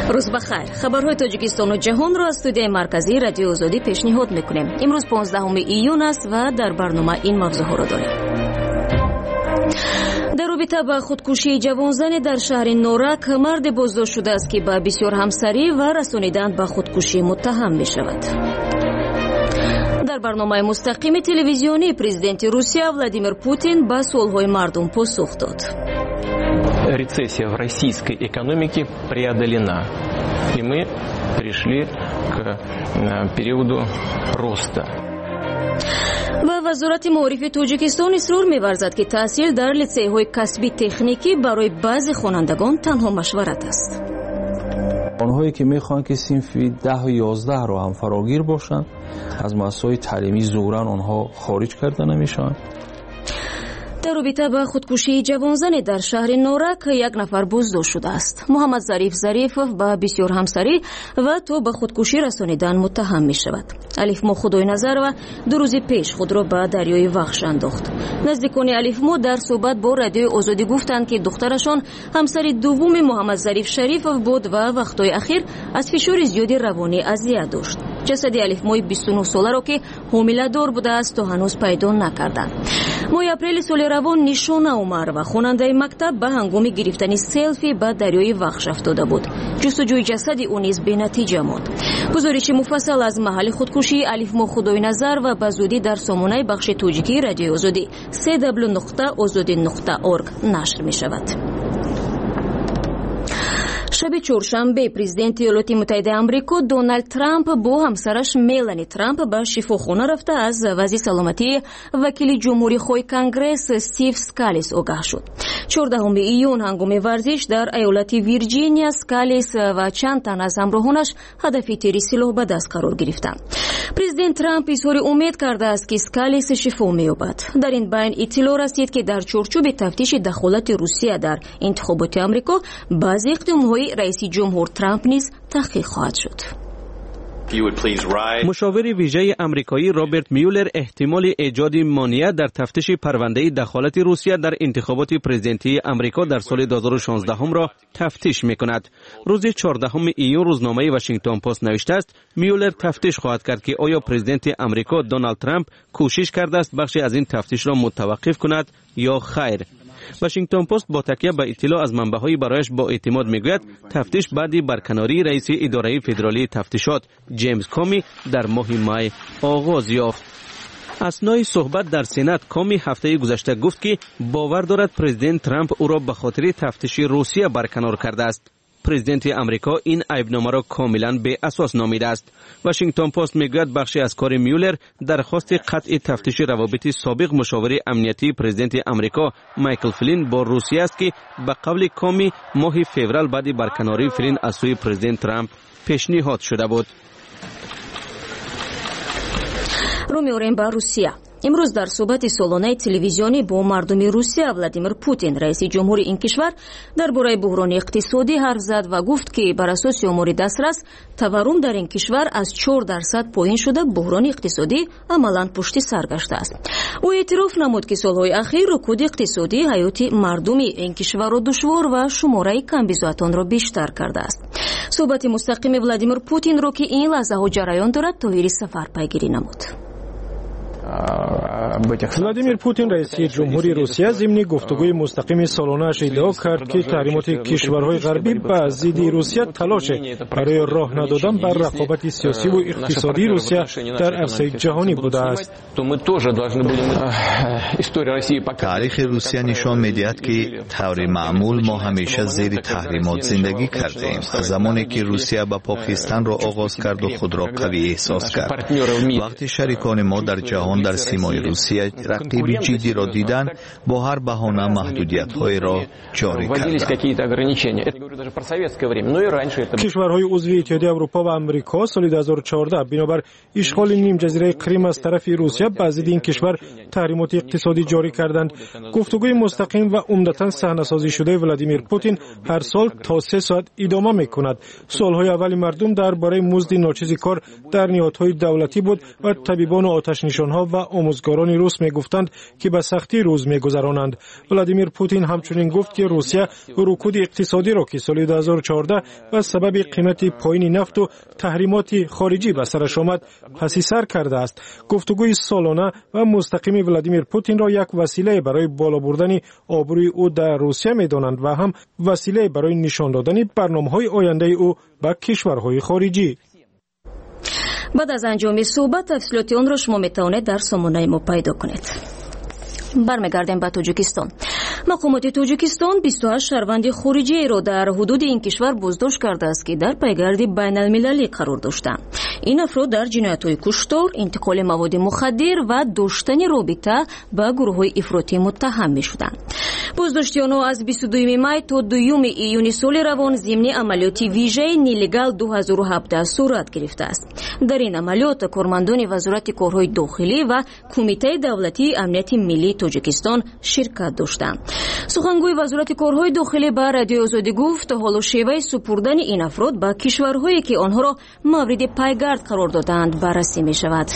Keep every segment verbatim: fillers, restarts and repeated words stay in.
روز بخیر. خبرهای تاجیکستان و جهان را از استودیوی مرکزی رادیو آزادی پیشنهاد میکنیم. امروز پانزدهم ایون است و در برنامه این موضوع را داریم. در رابطه با خودکشی جوانزن در شهر نورک، مرد بازداشت شده است که با بسیار همسری و رسانیدن به خودکشی متهم می شود. در برنامه مستقیم تلویزیونی پرزیدنت روسیه ولادیمیر پوتین به سوالهای مردم پاسخ داد. Рецессия в российской экономике преодолена, и мы пришли к периоду роста. و وزارت معارف تاجیکستان اصرار می‌ورزد که تحصیل در لیسه‌های کسبی تکنیکی برای بعضی خوانندگان تنها مشورت است. آنهایی که می‌خواهند که صنفی ده و یازده را هم فراگیر باشند، از مؤسسه‌های تعلیمی زوراً آنها خارج کرده نمی‌شوند. در رابطه با خودکشی جوانزن در شهر نورک یک نفر بازداشت شده است. محمد ظریف ظریف با بسیار همسری و تو به خودکشی رسانیدن متهم می شود. الف مو خدای نظر و دو روز پیش خود را به دریای وخش انداخت. نزدیکان الف مو در صحبت با رادیو آزادی گفتند که دخترشان همسر دوم محمد ظریف شریف بود و وقتهای اخیر از فشار زیادی روانی اذیت داشت. جسد الف مو بیست و نه ساله را که حامله دار بوده است تا هنوز پیدا نکردند. ماه اپریل سال روان نیشانه عمر و خواننده مکتب به هنگام گرفتن سلفی به دریای وخش افتاده بود. جستجوی جسد او نیز به نتیجه ماند. گزارش مفصل از محل خودکشی الف مو خدای نظر و به زودی در سامانه بخش تاجیکی رادیو آزادی سه دبلیو نقطه آزادی نقطه اورگ نشر می شود. شب چهارشنبه پرزیدنت ایالات متحده آمریکا دونالد ترامپ با همسرش ملانی ترامپ به شفاخانه رفته از وضع سلامتی وکیل جمهوری خواه کنگرس استیو اسکالیس آگاه شد. چهاردهم ایون هنگام ورزش در ایالت ویرجینیا اسکالیس و چند تن از همراهانش هدف تیر سلاح به دست قرار گرفتند. پرزیدنت ترامپ اظهار امید کرده است که اسکالیس شفا می‌یابد. در این بین اطلاع رسید که در چارچوب تفتیش دخالت روسیه در انتخابات آمریکا بعضی اقدام‌های رئیس جمهور ترامپ نیز تحقیق خواهد شد. مشاور ویژه آمریکایی رابرت میولر احتمال ایجاد مانع در تفتیش پرونده دخالت روسیه در انتخابات پرزیدنتی آمریکا در سال دو هزار و شانزده هم را تفتیش می‌کند. روز چهاردهم ایون روزنامه واشنگتن پست نوشته است میولر تفتیش خواهد کرد که آیا پرزیدنت آمریکا دونالد ترامپ کوشش کرده است بخشی از این تفتیش را متوقف کند یا خیر. واشنگتن پست با تکیه به اطلاع از منبع‌های برایش با اعتماد میگوید تفتیش بعدی برکناری رئیس اداره فدرالی تفتیشات جیمز کامی در ماه می آغاز یافت. اثنای صحبت در سنات کامی هفته گذشته گفت که باور دارد پرزیدنت ترامپ او را به خاطر تفتیش روسیه برکنار کرده است. پرزیدنت آمریکا این عیبنامه را کاملا بی اساس نامیده است. واشنگتن پست میگوید بخشی از کار میولر درخواست قطع تفتیش روابط سابق مشاور امنیتی پرزیدنت آمریکا مایکل فلین با روسیه است که به قول کامی ماه فوریه بعد برکناری فلین از سوی پرزیدنت ترامپ پیشنهاد شده بود. رو می‌آوریم به روسیه. امروز در صحبت سالانه تلویزیونی با مردم روسیه ولادیمیر پوتین رئیس جمهور این کشور درباره بحران اقتصادی حرف زد و گفت که بر اساس آمار دسترس تورم در این کشور از چهار درصد پایین شده بحران اقتصادی عملاً پشت سر گشته است. او اعتراف نمود که سالهای اخیر رکود اقتصادی حیات مردم این کشور را دشوار و شماره کمبیزاتان را بیشتر کرده است. صحبت مستقیم ولادیمیر پوتین را که این لحظه ها جریان دارد طاهر سفر پیگیری نمود. ولادیمیر پوتین رئیس جمهوری روسیه ضمن گفتگوی مستقیم سالانه‌اش ادعا کرد که تحریمات کشورهای غربی به ضد روسیه تلاش برای راه ندادن بر رقابت سیاسی و اقتصادی روسیه در عرصه جهانی بوده است. تاریخ روسیه نشان می‌دهد که طور معمول ما همیشه زیر تحریمات زندگی کردیم. از زمانی که روسیه به پاکستان را آغاز کرد و خود را قوی احساس کرد، وقتی شریکان ما در جهان در سیمای روسیه رقیب جدی را دیدن، با هر بهانه محدودیت‌های را جاری کردند. کشورهای عضو اتحادیه اروپا و آمریکا سال دو هزار و چهارده بنابر اشغال نیم جزیره کریم از طرف روسیه به ضد این کشور تحریمات اقتصادی جاری کردند. گفتگوی مستقیم و عمدتاً صحنه‌سازی شده ولادیمیر پوتین هر سال تا سه ساعت ادامه می‌کند. سالهای اول مردم درباره مزد ناچیز کار در نهادهای دولتی بود و طبیبان و آتش‌نشان‌ها و آموزگاران روس میگفتند که به سختی روز میگذرانند. ولادیمیر پوتین همچنین گفت که روسیه رکود اقتصادی را که سال دو هزار و چهارده به سبب قیمت پایین نفت و تحریمات خارجی به سرش آمد پس سر کرده است. گفتگوی سالانه و مستقیم ولادیمیر پوتین را یک وسیله برای بالا بردن آبروی او در روسیه می‌دانند و هم وسیله برای نشان دادن برنامه‌های آینده او به کشورهای خارجی. بعد از انجام صحبت تفصیلات آن را شما می‌توانید در سامانه ما پیدا کنید. برمیگردیم به تاجیکستان. مقامات تاجیکستان بیست و هشت شهروند خارجی را در حدود این کشور بازداشت کرده است که در پیگرد بین المللی قرار داشتند. این افراد در جنایت‌های کشتار، انتقال مواد مخدر و داشتن رابطه با گروه‌های افراطی متهم می‌شدند. بازداشتی آنها از بیست و دو می تا دوم ایون سال روان ضمن عملیات ویژه نیلگال دو هزار و هفده صورت گرفته است. در این عملیات کارمندان وزارت کارهای داخلی و کمیته دولتی امنیت ملی تاجیکستان شرکت داشتند. سخنگوی وزارت کارهای داخلی به رادیو آزادی گفت حال و شیوه سپردن این افراد به کشورهایی که آنها را مورد پیگرد قرار دادند بررسی می شود.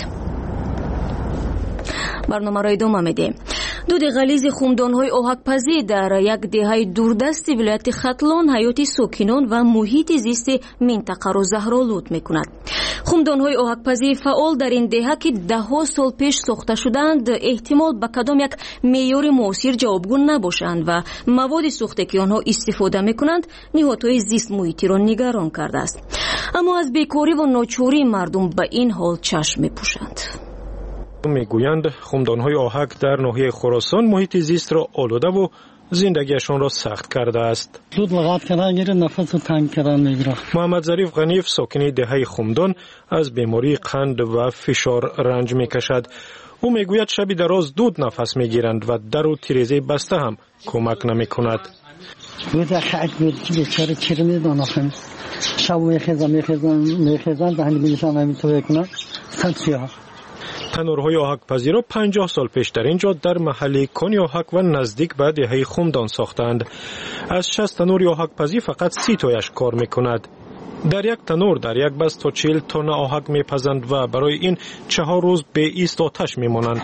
برنامه را ادامه میدیم. دود غلیظ خمدان‌های آهک‌پزی در یک دهه دوردست ولایت ختلان حیات ساکنان و محیط زیست منطقه را زهرآلود می‌کند. خمدان‌های آهک‌پزی فعال در این دهه که ده‌ها سال پیش ساخته شدند احتمال به کدام یک معیار معاصر جوابگو نباشند و مواد سوخته که آنها استفاده می‌کنند نهادهای زیست محیطی را نگران کرده است. اما از بیکاری و ناچاری مردم به این حال چشم می‌پوشند. میگویند خمدان‌های آهک در ناحیه خراسان محیط زیست را آلوده و زندگیشان را سخت کرده است. زود لغت کردن گیره نفس تنگ کردن میگیره. محمد ظریف غنیف ساکن دهه خمدان از بیماری قند و فشار رنج میکشد. او میگوید شب دراز دود نفس میگیرند و در و تیریزه بسته هم کمک نمیکند. بود خاک بود که بیچاره چیره میدونن آخه شب میخیزن میخیزن میخیزن دهنی بیشتر نمیتونه کنه تنسیه. تنورهای آهک‌پزی را پنجاه سال پیش در اینجا در محله کنی آهک و نزدیک به دهه خمدان ساختند. از شصت تنور آهک‌پزی فقط سی تایش کار میکند. در یک تنور در یک بس تا چهل تن آهک میپزند و برای این چهار روز به ایست آتش میمانند.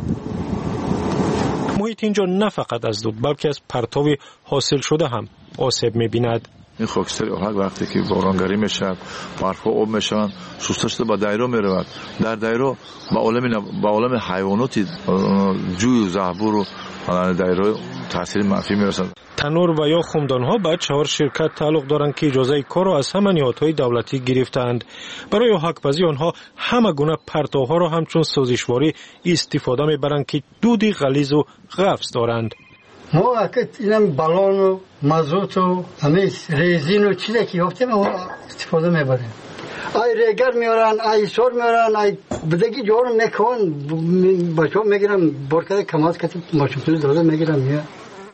محیط اینجا نه فقط از دود بلکه از پرتاب حاصل شده هم آسیب میبیند. این خاکستر آهک وقتی که بارانگری میشد برفها آب میشن سوسته شده به دایره میرود. در دایره با عالم با عالم حیوانات جوی و زهبور و دایره تاثیر منفی میرسد. تنور و یا خمدان‌ها به چهار شرکت تعلق دارند که اجازه کار را از همه نهادهای دولتی گرفتند. برای آهک‌پزی آنها همه گونه پرتوها را همچون سازشواری استفاده میبرند که دودی غلیظ و غفص دارند. ما اکت اینم بالون و مازوت و همه ریزین و چیزی که گفتیم استفاده میبریم. ای ریگر میارن، ای سور میارن، ای بدگی جور میکن بچه‌ها میگیرن برکت کماز کتی ماشین داده میگیرن.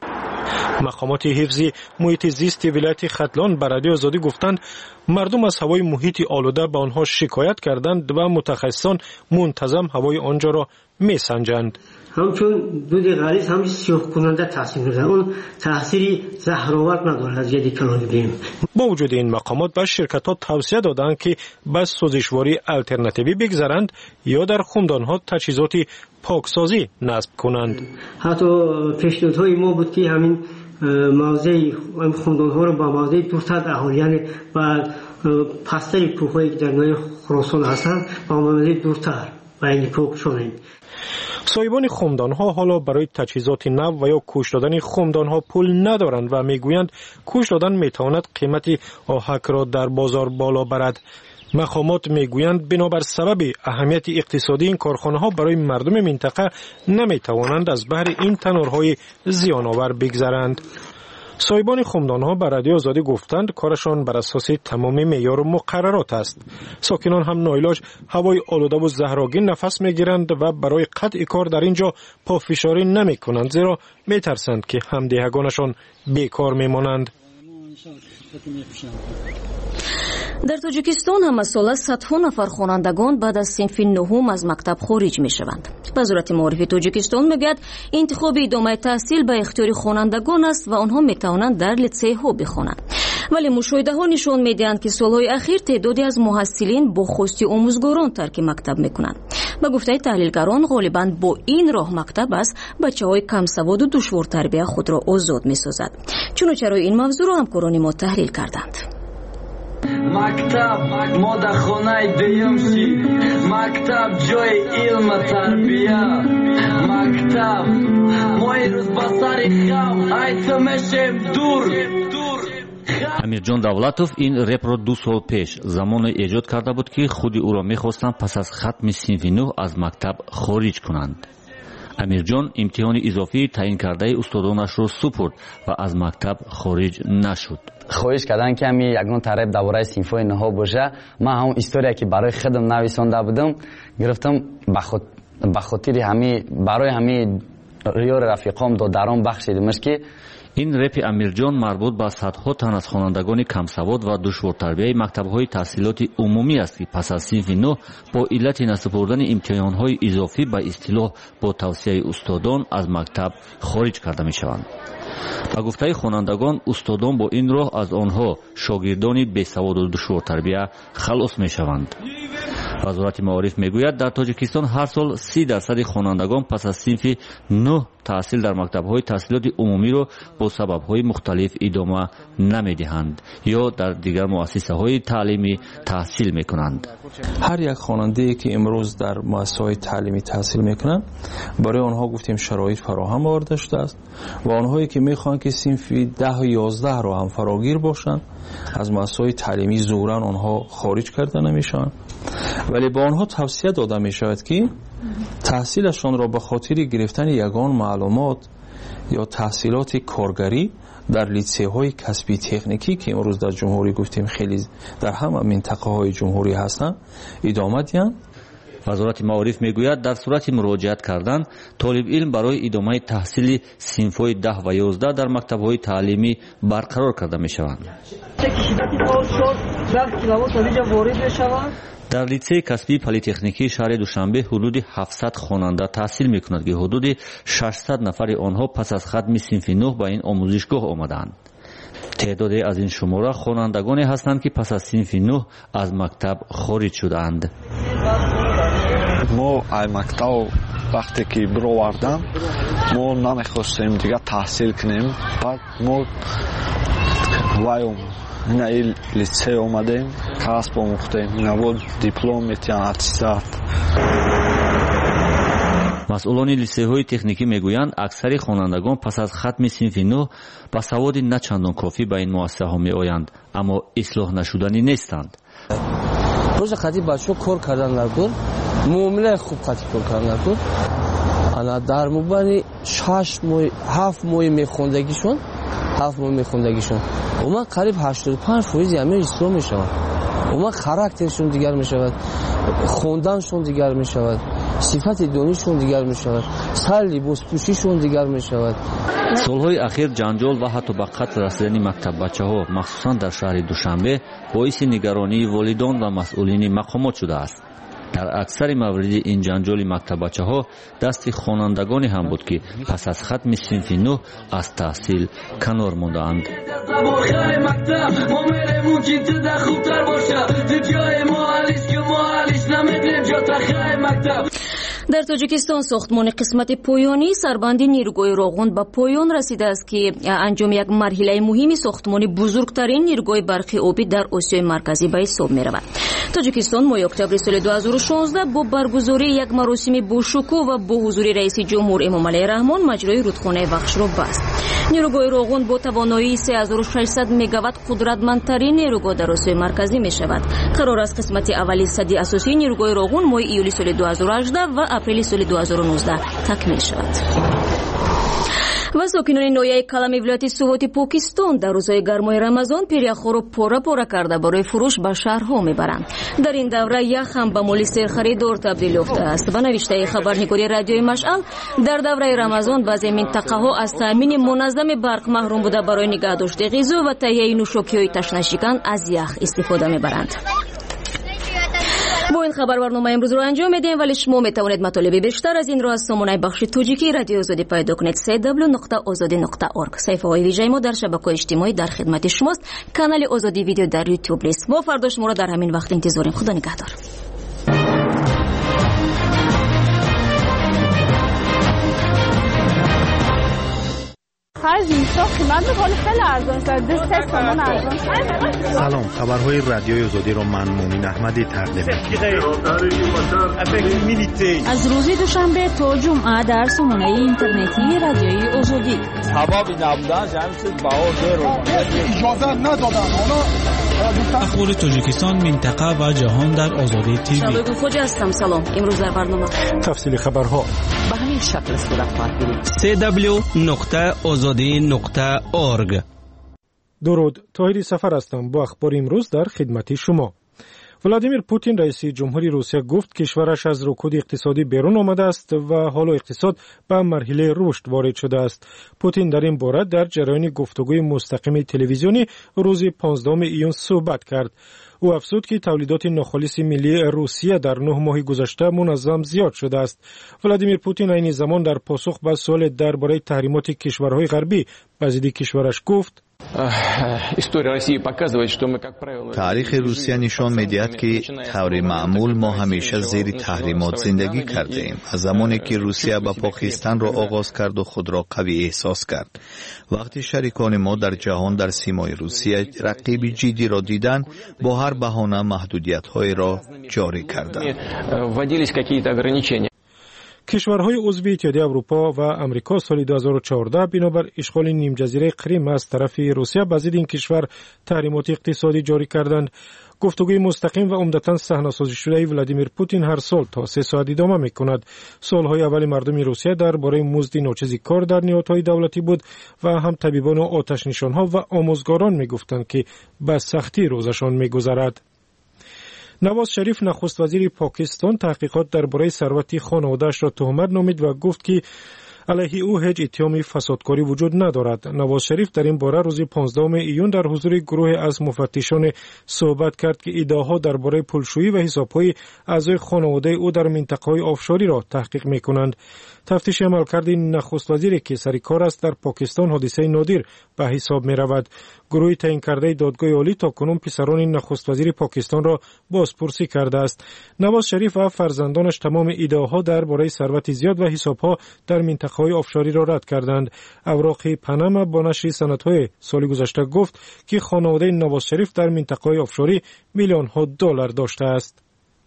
مقامات حفظی محیط زیست ولایت ختلان به رادیو آزادی گفتند مردم از هوای محیط آلوده به آنها شکایت کردند و متخصصان منتظم هوای آنجا را میسنجند. همچون دود غلیظ هم سیاه کننده تاثیر می‌گذارد. اون تاثیری زهرآور ندارد از جدی کلان بیم. با وجود این مقامات به شرکت‌ها توصیه دادند که به سازشواری الटरनेटिवی بگذارند یا در خمدان‌ها تجهیزات پاکسازی نصب کنند. حتی پیشنهادهای ما بود که همین موضع خمدان‌ها را با موضع دورتر اهالی یعنی با پستر کوه‌هایی که در ناحیه خراسان هستند با موضع دورتر و این پاک شدند. صاحبان خمدان‌ها حالا برای تجهیزات نو و یا کوش دادن خمدان‌ها پول ندارند و میگویند کوش دادن میتواند قیمت آهک را در بازار بالا برد. مقامات میگویند بنابر سبب اهمیت اقتصادی این کارخانه‌ها برای مردم منطقه نمیتوانند از بهر این تنورهای زیان‌آور بگذرند. صاحبان خمدان‌ها به رادیو آزادی گفتند کارشان بر اساس تمام معیار و مقررات است. ساکنان هم ناعلاج هوای آلوده و زهرآگین نفس میگیرند و برای قطع کار در اینجا پافشاری نمیکنند زیرا میترسند که همدیگانشان بیکار میمانند. در تاجیکستان هم ساله صدها نفر خوانندگان بعد از صنف نهم از مکتب خارج می شوند. وزارت معارف تاجیکستان میگوید انتخاب ادامه تحصیل به اختیار خوانندگان است و آنها می توانند در لیسه ها بخوانند. ولی مشاهده ها نشان میدهند که سالهای اخیر تعدادی از محصلین با خواستی آموزگاران ترک مکتب میکنند. با گفته تحلیلگران غالباً با این راه مکتب است بچه‌های کم سواد و دشوار تربیت خود را آزاد می‌سازد. چون چرای این موضوع را همکاران ما تحلیل کردند. مکتب ما در خانه دویم شی، مکتب جای علم تربیه، مکتب ما این روز با سر خم ایتا میشیم دور. амирҷон давлатов ин репро ду сол пеш замоне эҷод карда буд ки худи ӯро мехостанд пас аз хатми синфи нӯҳ аз мактаб хориҷ кунанд. амирҷон имтиҳони изофии таъинкардаи устодонашро супурд ва аз мактаб хориҷ нашуд. хоҳиш кардам ки ҳами ягон тареб дар бораи синфҳои ноҳо боша. ман ҳамон история ки барои худам нависонда будам гирифтам ба хотири ҳами барои ҳами ёри рафиқом додарон бахшидимаш ки ин репи амирҷон марбут ба садҳо тан аз хонандагони камсавод ва душвортарбияи мактабҳои таҳсилоти умумӣ аст ки пас аз синфи нӯҳ бо иллати насупурдани имтиҳонҳои изофӣ ба истилоҳ бо тавсияи устодон аз мактаб хориҷ карда мешаванд. ба гуфтаи хонандагон устодон бо ин роҳ аз онҳо шогирдони бесаводу душвортарбия халос мешаванд. вазорати маориф мегӯяд дар тоҷикистон ҳар сол си дарсади хонандагон пас аз синфи нӯҳ таҳсил дар мактабҳои таҳсилоти умумиро бо сабабҳои мухталиф идома намедиҳанд ё дар дигар муассисаҳои таълимӣ таҳсил мекунанд. ҳар як хонандае ки имрӯз дар муассисаҳои таълимӣ таҳсил мекунанд барои онҳо гуфтем шароит фароҳам оварда шудааст ва онҳое ки мехоҳанд ки синфи даҳу ёздаҳро ҳам фарогир бошанд аз муассисаҳои таълимӣ зӯран онҳо хориҷ карда намешаванд, вале ба онҳо тавсия дода мешавад ки таҳсилашонро ба хотири гирифтани ягон маълумот ё таҳсилоти коргарӣ дар литсейҳои касби техникӣ ки имрӯз дар ҷумҳурӣ гуфтем хеле дар ҳама минтақаҳои ҷумҳурӣ ҳастанд идома диҳанд. вазорати маориф мегӯяд дар сурати муроҷиат кардан толибилм барои идомаи таҳсили синфҳои даҳ ва ёздаҳ дар мактабҳои таълимӣ барқарор карда мешаванд. дар литсеи касбии политехникии шаҳри душанбе ҳудуди ҳафтсад хонанда таҳсил мекунад ки ҳудуди шашсад нафари онҳо пас аз хатми синфи нӯҳ ба ин омӯзишгоҳ омадаанд. теъдоде аз ин шумора хонандагоне ҳастанд ки пас аз синфи нӯҳ аз мактаб хориҷ шудаанд. мо ай мактаб вақте ки бировардам мо намехостем дига таҳсил кунем. баъд мо вайом ина ин литсей омадем, касб омӯхтем, ина вот диплом метиҳан аттестат. масъулони лисейҳои техникӣ мегӯянд аксари хонандагон пас аз хатми синфи нӯҳ ба саводи начандон кофӣ ба ин муассисаҳо меоянд, аммо ислоҳ нашуданӣ нестанд. рӯзи қадим бачаҳо кор кардан накун, муомилаи хуб қати кор кардан накун. ана дар мубайни шаш моҳ ҳафт моҳи мехондагишон ҳафт моҳи мехондагишон уман қариб ҳаштоду панҷ фоизи ҳама ислоҳ мешаванд. уман характершон дигар мешавад, хонданшон дигар мешавад, сифати донишшон дигар мешавад, сар либоспӯшишон дигар мешавад. солҳои ахир ҷанҷол ва ҳатто ба қатл расидани мактаббачаҳо махсусан дар шаҳри душанбе боиси нигаронии волидон ва масъулини мақомот шудааст. дар аксари мавриди ин ҷанҷоли мактаббачаҳо дасти хонандагоне ҳам буд ки пас аз хатми синфи нӯҳ аз таҳсил канор мондаанд. дар тоҷикистон сохтмони қисмати поёнӣ сарбанди ниргоҳи Роғун ба поён расидааст ки анҷоми як марҳилаи муҳими сохтмони бузургтарин ниргоҳи барқи обӣ дар Осиёи марказӣ ба ҳисоб меравад. тоҷикистон моҳи октябри соли ду ҳазору шонздаҳ бо баргузории як маросими бошукӯҳ ва бо ҳузури раиси ҷумҳур Эмомалии Раҳмон маҷрои рудхонаи вахшро баст. нирӯгоҳи Роғун бо тавоноии се ҳазору шашсад мегаватт қудратмандтарин нирӯгоҳ дар Осиёи марказӣ мешавад. қарор аст қисмати аввали сади асосии нирӯгоҳи Роғун моҳи июли соли ду ҳазору ҳаждаҳ ва апрели соли ду ҳазору нуздаҳ такмил шавад. ва сокинони ноҳияи Калами вилояти Суғоти Покистон дар рӯзҳои гармои Рамазон пиряхҳоро пора пора карда барои фурӯш ба шаҳрҳо мебаранд. дар ин давра ях ҳам ба моли серхаридор табдил ёфтааст. ба навиштаи хабарнигори радиои Машъал, дар давраи Рамазон баъзе минтақаҳо аз таъмини муназзами барқ маҳрум буда барои нигаҳдошти ғизо ва таҳияи нӯшокиҳои ташнашикан аз ях истифода мебаранд. бо ин хабар барномаи имрӯзро анҷом медиҳем, вале шумо метавонед матолиби бештар аз инро аз сомонаи бахши тоҷикии радиои озодӣ пайдо кунед. дабл ю дабл ю дабл ю нуқта озодӣ нуқта орг. саҳифаҳои вижаи мо дар шабакаҳои иҷтимоӣ дар хидмати шумост. канали Озодӣ видео дар ютуб низ. мо фардо шуморо дар ҳамин вақт интизорем. худо нигаҳдор. خرج نیست، قیمت ولی خیلی ارزان شده، سه تومن ارزان شده. سلام، خبرهای رادیوی آزادی رو من مومین احمدی تقدیم می‌کنم. از روز دوشنبه تا جمعه در سامانه اینترنتی رادیوی آزادی. حبابی نبودن جمعیت باور رو اجازه ندادن. اخبار تاجیکستان، منطقه و جهان در آزادی تیوی. شباب خوجا هستم. سلام. امروز در برنامه تفصیل خبرها به همین شکل صورت خواهد گرفت. سی دبلیو نقطه آزادی نقطه اورگ. درود، طاهری سفر هستم. با اخبار امروز در خدمت شما. ولادیمیر پوتین رئیس جمهوری روسیه گفت کشورش از رکود اقتصادی بیرون آمده است و حالا اقتصاد به مرحله رشد وارد شده است. پوتین در این باره در جریان گفتگوی مستقیم تلویزیونی روز پانزدهم ایون صحبت کرد. او افزود که تولیدات ناخالص ملی روسیه در نه ماه گذشته منظم زیاد شده است. ولادیمیر پوتین این زمان در پاسخ به سوال درباره تحریمات کشورهای غربی به ضد کشورش گفت: تاریخ روسیه نشان می‌دهد که طور معمول ما همیشه زیر تحریمات زندگی کرده ایم. از زمانی که روسیه با پاکستان را آغاز کرد و خود را قوی احساس کرد، وقتی شریکان ما در جهان در سیمای روسیه رقیب جدی را دیدند، با هر بهانه محدودیت‌های را جاری کردند. کشورهای عضو اتحادیه اروپا و امریکا سال دو هزار و چهارده بنابر اشغال نیم جزیره کریم از طرف روسیه به ضد این کشور تحریمات اقتصادی جاری کردند. گفتگوی مستقیم و عمدتاً صحنه‌سازی شده ولادیمیر پوتین هر سال تا سه ساعت ادامه می‌کند. سالهای اول مردم روسیه درباره مزد ناچیز کار در نهادهای دولتی بود و هم طبیبان و آتش‌نشان‌ها و آموزگاران می‌گفتند که به سختی روزشان می‌گذرد. نواز شریف نخست وزیر پاکستان تحقیقات درباره ثروت خانواده‌اش را تهمت نامید و گفت که علیه او هیچ اتهام فسادکاری وجود ندارد. نواز شریف در این باره روز پانزدهم ایون در حضور گروه از مفتشان صحبت کرد که ادعاها درباره پولشویی و حساب‌های اعضای خانواده او در منطقه‌های آفشوری را تحقیق می‌کنند. تفتیش عملکرد نخست وزیری که سر کار است در پاکستان حادثه نادر به حساب می‌رود. گروه تعیین کرده دادگاه عالی تاکنون پسران نخست وزیر پاکستان را بازپرسی کرده است. نواز شریف و فرزندانش تمام ادعاها درباره ثروت زیاد و حساب‌ها در منطقه‌های آفشوری را رد کردند. اوراق پاناما با نشر سندهای سال گذشته گفت که خانواده نواز شریف در منطقه‌های آفشوری میلیون‌ها دلار داشته است.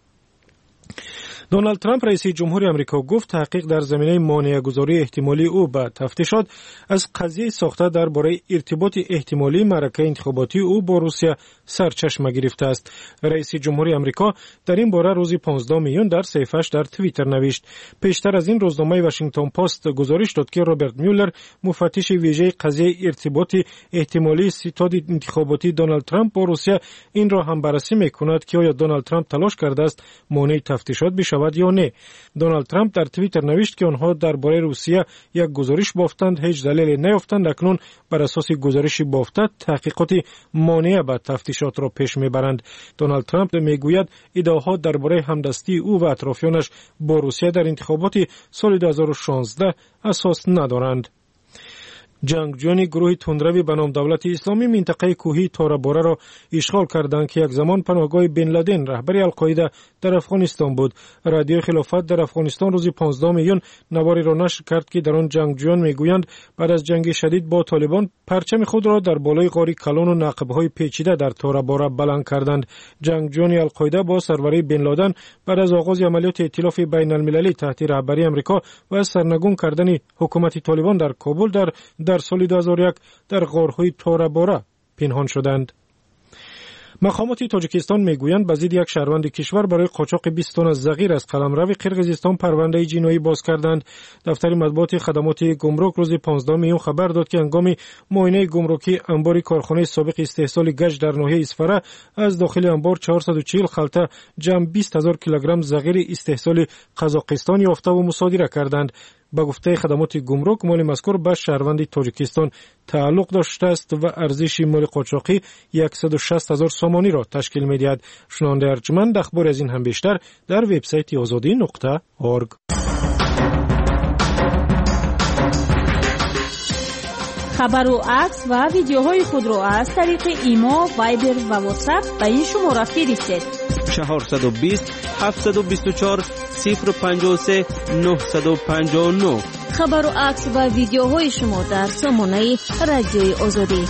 دونالد ترامپ رئیس جمهوری آمریکا گفت تحقیق در زمینه مانع‌گذاری احتمالی او به تفتیشات از قضیه ساخته درباره ارتباط احتمالی معرکه انتخاباتی او با روسیه سرچشمه گرفته است. رئیس جمهوری آمریکا در این باره روز پانزدهم ایون در صفحه‌اش در توییتر نوشت. پیشتر از این روزنامه واشنگتن پست گزارش داد که رابرت میولر مفتش ویژه قضیه ارتباط احتمالی ستاد انتخاباتی دونالد ترامپ با روسیه این را هم بررسی می‌کند که آیا دونالد ترامپ تلاش کرده است مانع تفتیشات بشود یا نه. دونالد ترامپ در توییتر نوشت که آنها درباره روسیه یک گزارش بافتند، هیچ دلیلی نیافتند، اکنون بر اساس گزارشی بافته تحقیقات مانع به تفتیشات را پیش میبرند. دونالد ترامپ میگوید ادعاها درباره همدستی او و اطرافیانش با روسیه در انتخابات سال دو هزار و شانزده اساس ندارند. جنگجویان گروه تندروی به نام دولت اسلامی منطقه کوهی تورا بورا را اشغال کردند که یک زمان پناهگاه بن لادن رهبر القاعده در افغانستان بود. رادیو خلافت در افغانستان روز پانزدهم ایون نواری را نشر کرد که در آن جنگجویان میگویند بعد از جنگ شدید با طالبان پرچم خود را در بالای غار کلان و نقب‌های پیچیده در تورا بورا بلند کردند. جنگجویان القاعده با سروری بن لادن بعد از آغاز عملیات ائتلاف بین المللی تحت رهبری آمریکا و سرنگون کردن حکومت طالبان در کابل در در سال دو هزار و یک در غارهای تورا بورا پنهان شدند. مقامات تاجیکستان میگویند به ضد یک شهروند کشور برای قاچاق بیست تن زغیر از قلمرو قرقیزستان پرونده جنایی باز کردند. دفتر مطبوعات خدمات گمرک روز پانزدهم ایون خبر داد که هنگام معاینه گمرکی انبار کارخانه سابق استحصال گچ در ناحیه اسفره از داخل انبار چهارصد و چهل خلطه جمع بیست هزار کیلوگرم زغیر استحصال قزاقستان یافته و مصادره کردند. با گفته خدمات گمرک مال مذکور به شهروند تاجیکستان تعلق داشته است و ارزش مال قاچاقی صد و شصت هزار سومانی را تشکیل می‌دهد. شنونده ارجمند اخبار از این هم بیشتر در وبسایت آزادی نقطه اورگ. خبر و عکس و ویدیوهای خود را از طریق ایما، وایبر و واتساپ به این شماره فرستید: چهارصد و بیست هفتصد و بیست و چهار صفر پنجاه و سه نهصد و پنجاه و نه خبر و عکس و ویدیوهای شما در سامانه رادیوی آزادی.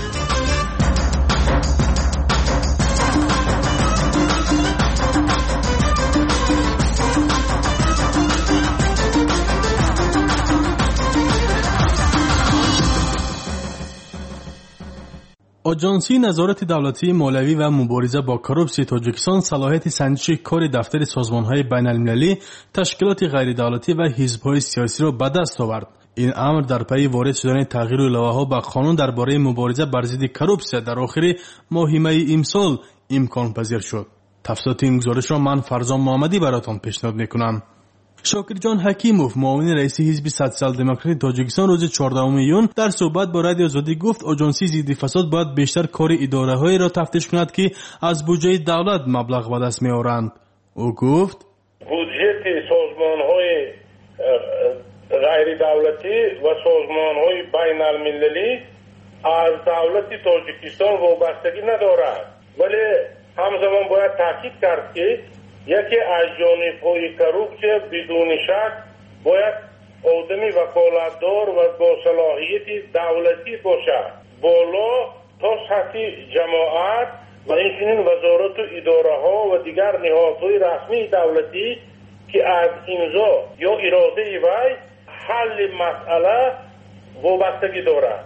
آژانسی نظارت دولتی مولوی و مبارزه با کروپسی تاجیکستان صلاحیت سنجش کار دفتر سازمان‌های بین‌المللی، تشکیلات غیردولتی و حزب‌های سیاسی را به دست آورد. این امر در پی وارد شدن تغییر الهه‌ها به قانون درباره مبارزه بر ضد کروپسی در آخر ماه می امسال امکان پذیر شد. تفصیلات این گزارش را من فرزان محمدی براتون پیشنهاد می‌کنم. شاکرجان حکیموف، معاون رئیس حزب سوسیال دموکرات تاجیکستان، روز چهاردهم ایون در صحبت با رادیو آزادی گفت آژانسی ضد فساد باید بیشتر کار اداره‌هایی را تفتیش کند که از بودجه دولت مبلغ به دست می‌آورند. او گفت بودجه سازمان‌های غیر دولتی و سازمان‌های بین‌المللی از دولت تاجیکستان وابستگی ندارد، ولی همزمان باید تاکید کرد که یکی از جانب‌های کروپسی بدون شک باید آدمی وکالتدار و با صلاحیت دولتی باشد، بالا تا سطح جماعت و اینچنین وزارت و اداره‌ها و دیگر نهادهای رسمی دولتی که از امضا یا اراده وی حل مسئله وابستگی دارد.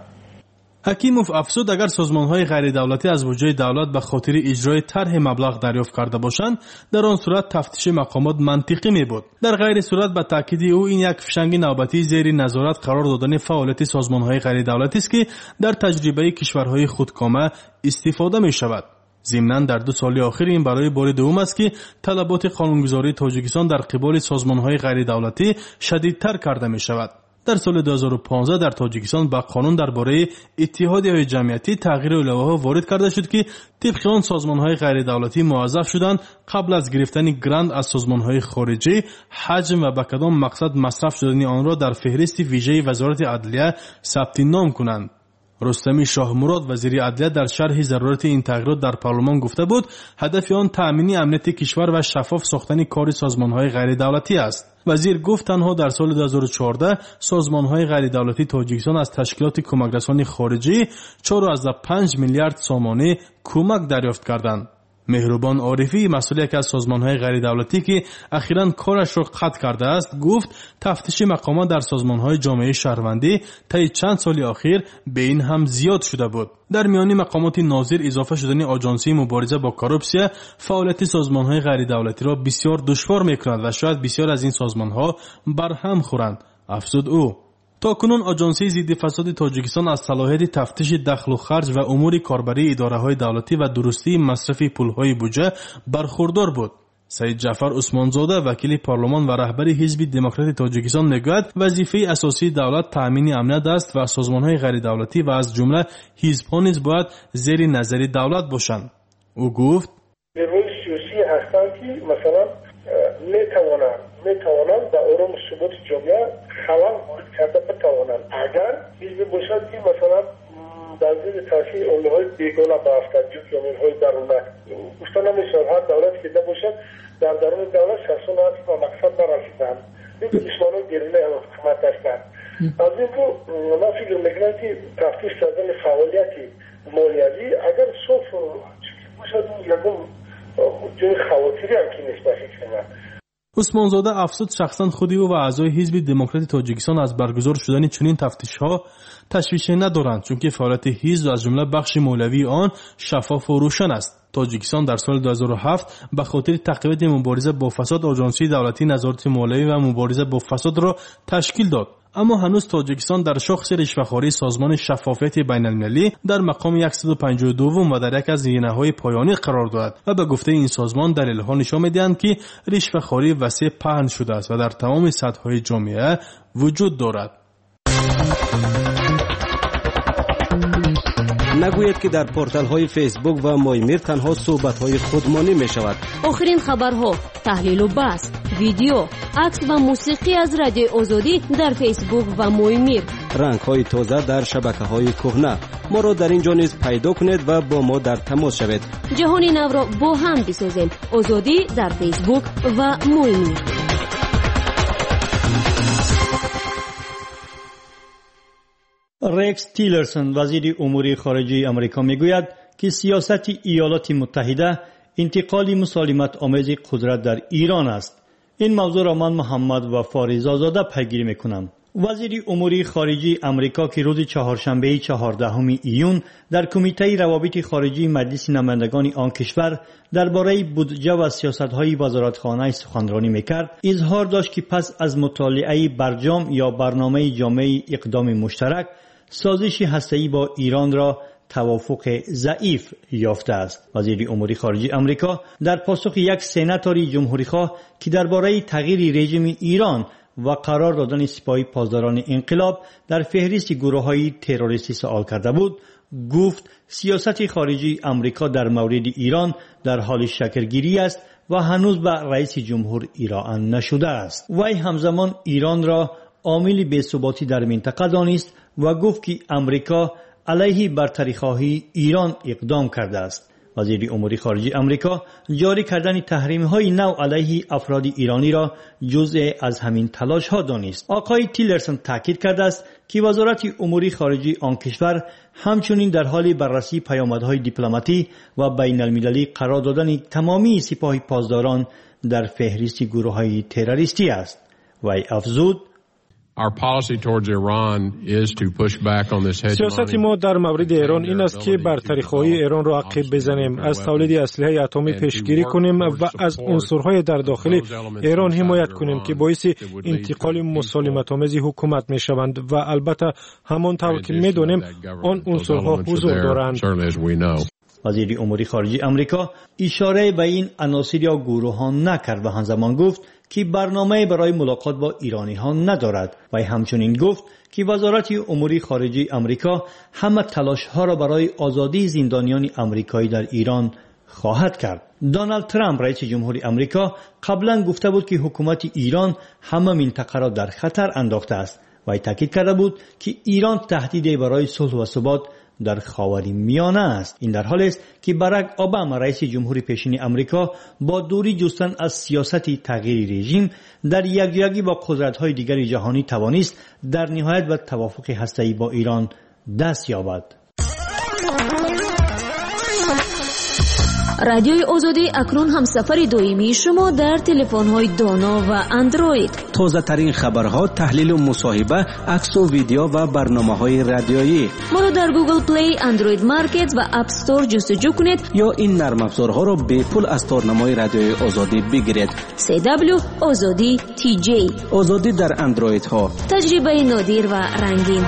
حکیموف افزود اگر سازمان‌های غیر دولتی از بودجه دولت به خاطر اجرای طرح مبلغ دریافت کرده باشند، در آن صورت تفتیش مقامات منطقی می‌بود. در غیر صورت به تاکید او این یک فشنگ نوبتی زیر نظارت قرار دادن فعالیت سازمان‌های غیر دولتی است که در تجربه کشورهای خودکامه استفاده می‌شود. ضمناً در دو سال اخیر این برای بار دوم است که طلبات قانونگذاری تاجیکستان در قبال سازمان‌های غیر دولتی شدیدتر کرده می‌شود. در سال دو هزار و پانزده در تاجیکستان با قانون درباره اتحادیه‌های جمعیتی تغییر الهه‌ها وارد کرده شد که طبق آن سازمان‌های غیر دولتی موظف شدند قبل از گرفتن گرانت از سازمان‌های خارجی حجم و به کدام مقصد مصرف شدن آن را در فهرست ویژه وزارت عدلیه ثبت نام کنند. رستمی شاه مراد وزیر عدلیه در شرح ضرورت این تغییرات در پارلمان گفته بود هدف آن تأمین امنیت کشور و شفاف ساختن کار سازمان‌های غیر دولتی است. وزیر گفت تنها در سال دو هزار و چهارده سازمان‌های غیر دولتی تاجیکستان از تشکیلات کمکرسان خارجی چهار و پنج میلیارد سامانه کمک دریافت کردند. مهربان عارفی، مسئول یکی از سازمان‌های غیر دولتی که اخیراً کارش را قطع کرده است، گفت تفتیش مقامات در سازمان‌های جامعه شهروندی طی چند سال اخیر به این هم زیاد شده بود. در میان مقامات ناظر اضافه شدن آژانسی مبارزه با کروپسی فعالیت سازمان‌های غیر دولتی را بسیار دشوار می‌کند و شاید بسیار از این سازمان‌ها برهم خورند. افزود او تاکنون آژانسی ضد فساد تاجیکستان از صلاحیت تفتیش دخل و خرج و امور کاربری اداره‌های دولتی و درستی مصرف پول‌های بودجه برخوردار بود. سید جعفر عثمانزاده وکیل پارلمان و رهبر حزب دموکرات تاجیکستان میگوید وظیفه اساسی دولت تأمین امنیت است و سازمان‌های غیر دولتی و از جمله حزب‌ها نیز باید زیر نظر دولت باشند. او گفت نیروی سیاسی هستند که مثلا میتوانند میتوانند به آرام ثبات جامعه خلل وارد کرده بتوانند اگر حزبی باشد که مثلا در زیر تاثیر اولهای بیگانه بافتد جو جامعه‌های درونه گفتن نمیشود هر دولت که نباشد در درون دولت شخصان هست و مقصد نرسیدند این دشمنان گریله حکومت هستند. از این رو من فکر میکنم که تفتیش کردن فعالیت مالیوی اگر صرف باشد یکم جای خواطری هم که نیست باشد کنند. عثمانزاده افزود شخصا خودی او و اعضای حزب دموکرات تاجیکستان از برگزار شدن چنین تفتیش‌ها تشویش ندارند چون که فعالیت حزب از جمله بخش مولوی آن شفاف و روشن است. تاجیکستان در سال دو هزار و هفت به خاطر تقویت مبارزه با فساد آژانسی دولتی نظارت مولوی و مبارزه با فساد را تشکیل داد. اما هنوز تاجیکستان در شاخص رشوه‌خواری سازمان شفافیت بین‌المللی در مقام صد و پنجاه و دو و در یک از زینه‌های پایانی قرار دارد و به گفته این سازمان دلایل‌ها نشان می‌دهند که رشوه‌خواری وسیع پهن شده است و در تمام سطح‌های جامعه وجود دارد. نگوید که در پورتال‌های فیسبوک و مایمیر تنها صحبت‌های خودمانی می‌شود. آخرین خبرها، تحلیل و بحث، ویدیو، عکس و موسیقی از رادیو آزادی در فیسبوک و مایمیر. رنگ‌های تازه در شبکه‌های کهنه. ما را در اینجا نیز پیدا کنید و با ما در تماس شوید. جهان نو را با هم بسازیم. آزادی در فیسبوک و مایمیر. رکس تیلرسون وزیر امور خارجه آمریکا میگوید که سیاست ایالات متحده انتقال مسالمت آمیز قدرت در ایران است. این موضوع را من محمد و فاریزادزاده پیگیری میکنم. وزیر امور خارجه آمریکا که روز چهارشنبه چهاردهم ایون در کمیته روابط خارجی مجلس نمایندگان آن کشور درباره بودجه و سیاست‌های وزارتخانه سخنرانی میکرد، اظهار داشت که پس از مطالعه برجام یا برنامه جامع اقدام مشترک، سازش هسته‌ای با ایران را توافق ضعیف یافته است. وزیر امور خارجه آمریکا در پاسخ یک سناتور جمهوری‌خواه که درباره تغییر رژیم ایران و قرار دادن سپاه پاسداران انقلاب در فهرست گروه‌های تروریستی سوال کرده بود، گفت سیاست خارجی آمریکا در مورد ایران در حال شکل‌گیری است و هنوز به رئیس جمهور ارائه نشده است. وی همزمان ایران را عامل بی‌ثباتی در منطقه دانست و گفت که آمریکا علیه برتری‌خواهی ایران اقدام کرده است. وزیر امور خارجه آمریکا جاری کردن تحریم‌های نو علیه افراد ایرانی را جزء از همین تلاش‌ها دانست. آقای تیلرسون تاکید کرده است که وزارت امور خارجه آن کشور همچنین در حال بررسی پیامدهای دیپلماتی و بین‌المللی قرار دادن تمامی سپاه پاسداران در فهرست گروه‌های تروریستی است. وی افزود: سیاست ما در مورد ایران این است که برتری‌خواهی ایران را عقب بزنیم، از تولید اسلحه اتمی پیشگیری کنیم و از عنصرهای در داخل ایران حمایت کنیم که باعث انتقال مسالمت‌آمیز حکومت می‌شوند و البته همانطور که می‌دانیم آن عنصرها حضور دارند. وزیر امور خارجه آمریکا اشاره به این عناصر یا گروهان نکرد و همزمان گفت که برنامه برای ملاقات با ایرانی ها ندارد و همچنین گفت که وزارت امور خارجه آمریکا همه تلاش ها را برای آزادی زندانیان آمریکایی در ایران خواهد کرد. دونالد ترامپ رئیس جمهور آمریکا قبلا گفته بود که حکومت ایران همه منطقه را در خطر انداخته است و تاکید کرده بود که ایران تهدیدی برای صلح و ثبات در خاورمیانه است. این در حالی است که باراک اوباما رئیس جمهور پیشین آمریکا با دوری جستن از سیاست تغییر رژیم در یکجایی با قدرت‌های دیگر جهانی توانست در نهایت به توافق هسته‌ای با ایران دست یابد. رادیوی آزادی اکنون همسفر دائمی شما در تلفن‌های دانا و اندروید. تازه ترین خبرها، تحلیل و مصاحبه، عکس و ویدیو و برنامه‌های رادیویی. ما را در گوگل پلی، اندروید مارکت و اپ استور جستجو کنید یا این نرم افزارها را به پول از تارنمای رادیوی آزادی بگیرید. سی دبلیو آزادی تی جی. آزادی در اندروید ها. تجربه نادر و رنگین.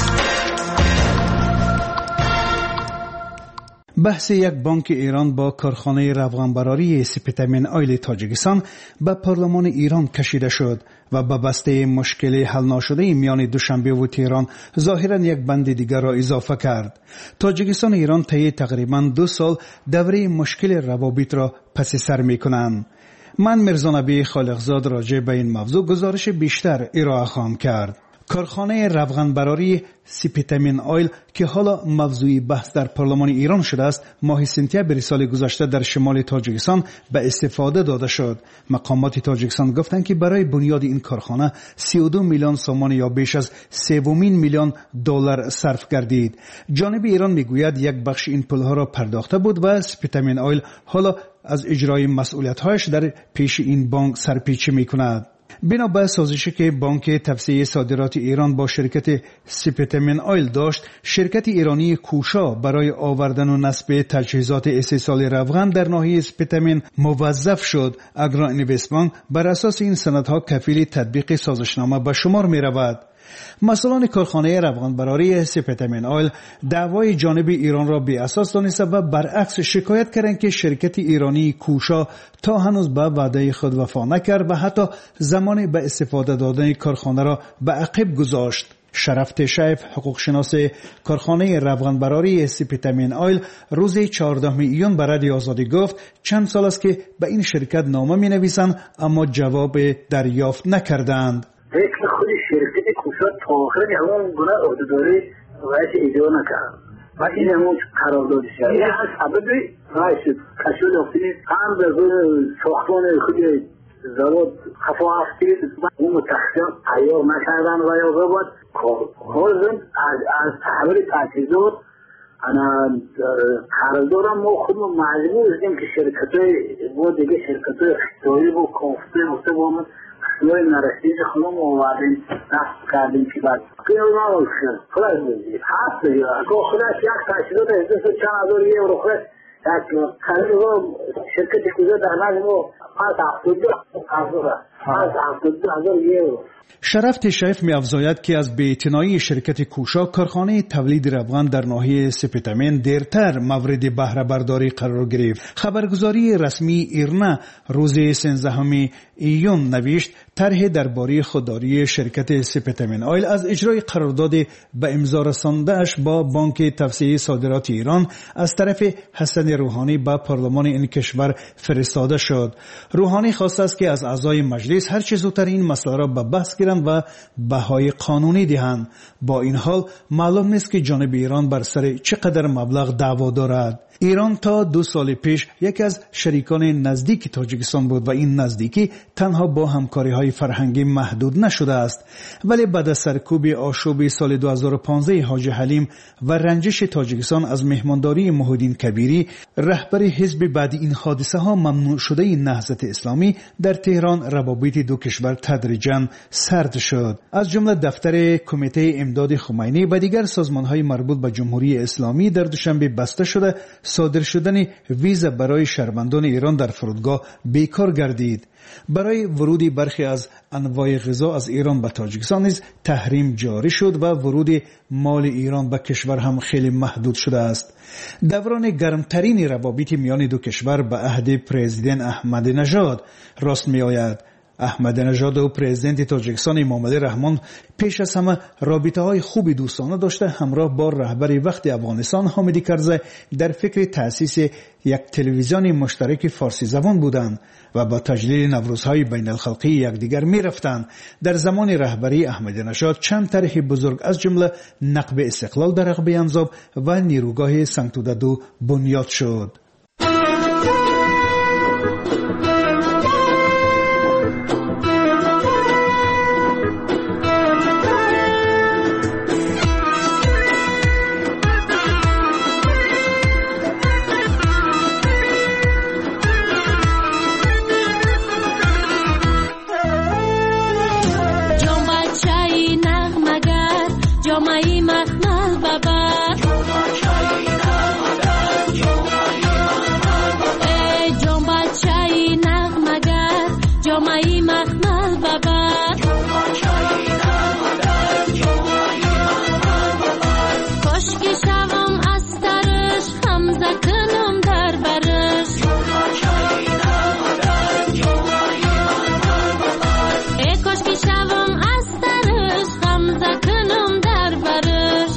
بحث یک بانک ایران با کارخانه روغنبراری سپیتامین آیل تاجیکستان به پارلمان ایران کشیده شد و به بسته مشکل حل نشده میان دوشنبه و تهران ظاهرا یک بند دیگر را اضافه کرد. تاجیکستان و ایران طی تقریبا دو سال دوره مشکل روابط را پس سر می کنند. من مرزا نبی خالقزاد راجع به این موضوع گزارش بیشتر ارائه خواهم کرد. کارخانه روغنبراری سپیتامین آیل که حالا موضوع بحث در پارلمان ایران شده است، ماه سپتامبر سال گذشته در شمال تاجیکستان به استفاده داده شد. مقامات تاجیکستان گفتند که برای بنیاد این کارخانه سی و دو میلیون سومان یا بیش از سومین میلیون دلار صرف گردید. جانب ایران میگوید یک بخش این پولها را پرداخته بود و سپیتامین آیل حالا از اجرای مسئولیت‌هایش در پیش این بانک سرپیچی میکند. بنا به سازشی که بانک توسعه صادرات ایران با شرکت سپیتامین آیل داشت، شرکت ایرانی کوشا برای آوردن و نصب تجهیزات استیصال روغن در ناحیه سپیتامین موظف شد. اگرا اینوستمنت بر اساس این سندها کفیل تطبیق سازشنامه به شمار می رود. مسئولان کارخانه روغنبراری سپیتامین آیل دعوای جانب ایران را بی اساس دانسته و برعکس شکایت کردند که شرکت ایرانی کوشا تا هنوز به وعده خود وفا نکرد و حتی زمان به استفاده دادن کارخانه را به عقب گذاشت. شرف تشیف، حقوق شناس کارخانه روغنبراری سپیتامین آیل، روز چهاردهم ایون به رادیو آزادی گفت چند سال است که به این شرکت نامه می نویسند اما جواب دریافت نکردند. خود شرکت کوشا تا آخر همون گونه عهدهداری رئیس اجرا نکرد و این همون قراردادی شد. این از سبب رئیس کشور یافتنی هم به ساختمان خود زود خفا افتید اون متخصص عیار نکردن و یا بود کارزن از از تحویل تجهیزات انا قراردادم ما خود مجبور هستیم که شرکت‌های و دیگه شرکت‌های اختیاری و کافته مفته با من قسمای نرسیج خودم آوردیم نفت کردیم که بعد قیل نمال شد خلاص بزید هست بگیر اگه خلاص یک تجهیزات ازدست چند هزار یورو خلاص یک قرارداد شرکتی کجا در نظر ما پس هفتاد دو هزار پس هفتاد دو هزار یورو. شرف تشریف می افزاید که از بی‌اعتنایی شرکت کوشا کارخانه تولید روغن در ناحیه سپتامین دیرتر مورد بهره برداری قرار گرفت. خبرگزاری رسمی ایرنا روز سیزدهم ایون نوشت طرح درباره خودداری شرکت سپتامین آیل از اجرای قرارداد به امضا رسانده‌اش با بانک توسعه صادرات ایران از طرف حسن روحانی به پارلمان این کشور فرستاده شد. روحانی خواسته است که از اعضای مجلس هر چه زودتر این مسئله را به بحث گیرند و بهای قانونی دهند. با این حال معلوم نیست که جانب ایران بر سر چقدر مبلغ دعوا دارد. ایران تا دو سال پیش یکی از شریکان نزدیک تاجیکستان بود و این نزدیکی تنها با همکاری‌های فرهنگی محدود نشده است، ولی بعد از سرکوب آشوب سال دو هزار و پانزده حاج حلیم و رنجش تاجیکستان از مهمانداری محیدین کبیری، رهبر حزب بعد این حادثه ها ممنوع شده نهضت اسلامی در تهران، روابط دو کشور تدریجاً سرد شد. از جمله دفتر کمیته امداد خمینی و دیگر سازمان‌های مربوط به جمهوری اسلامی در دوشنبه بسته شده، صادر شدن ویزا برای شهروندان ایران در فرودگاه بیکار گردید. برای ورود برخی از انواع غذا از ایران به تاجیکستان نیز تحریم جاری شد و ورود مال ایران به کشور هم خیلی محدود شده است. دوران گرمترین روابط میان دو کشور به عهد پرزیدنت احمدی نژاد راست می آید. احمدی نژاد و پرزیدنت تاجیکستان امامعلی رحمان پیش از همه رابطه های خوبی دوستانه داشته همراه با رهبر وقت افغانستان حامد کرزی در فکر تأسیس یک تلویزیون مشترک فارسی زبان بودند و با تجلیل نوروزهای بین الخلقی یکدیگر می رفتند. در زمان رهبری احمدی نژاد چند طرح بزرگ از جمله نقب استقلال در عقب انزاب و نیروگاه سنگتوددو بنیاد شد. شوم از درش غم زکنم در برش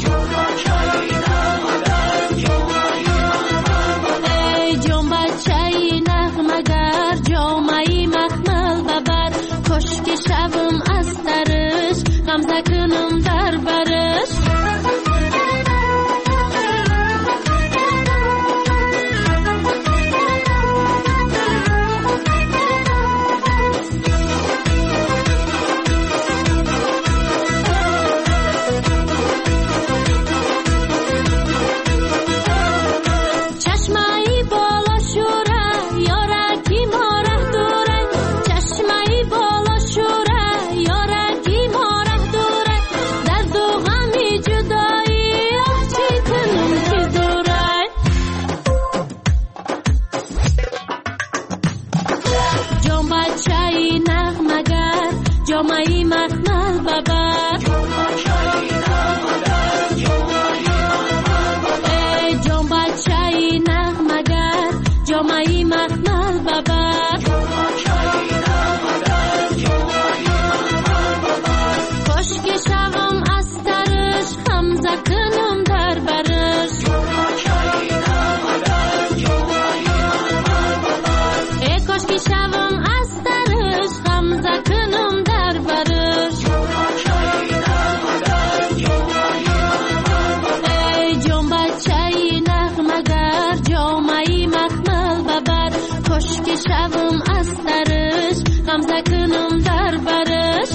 کنم در برش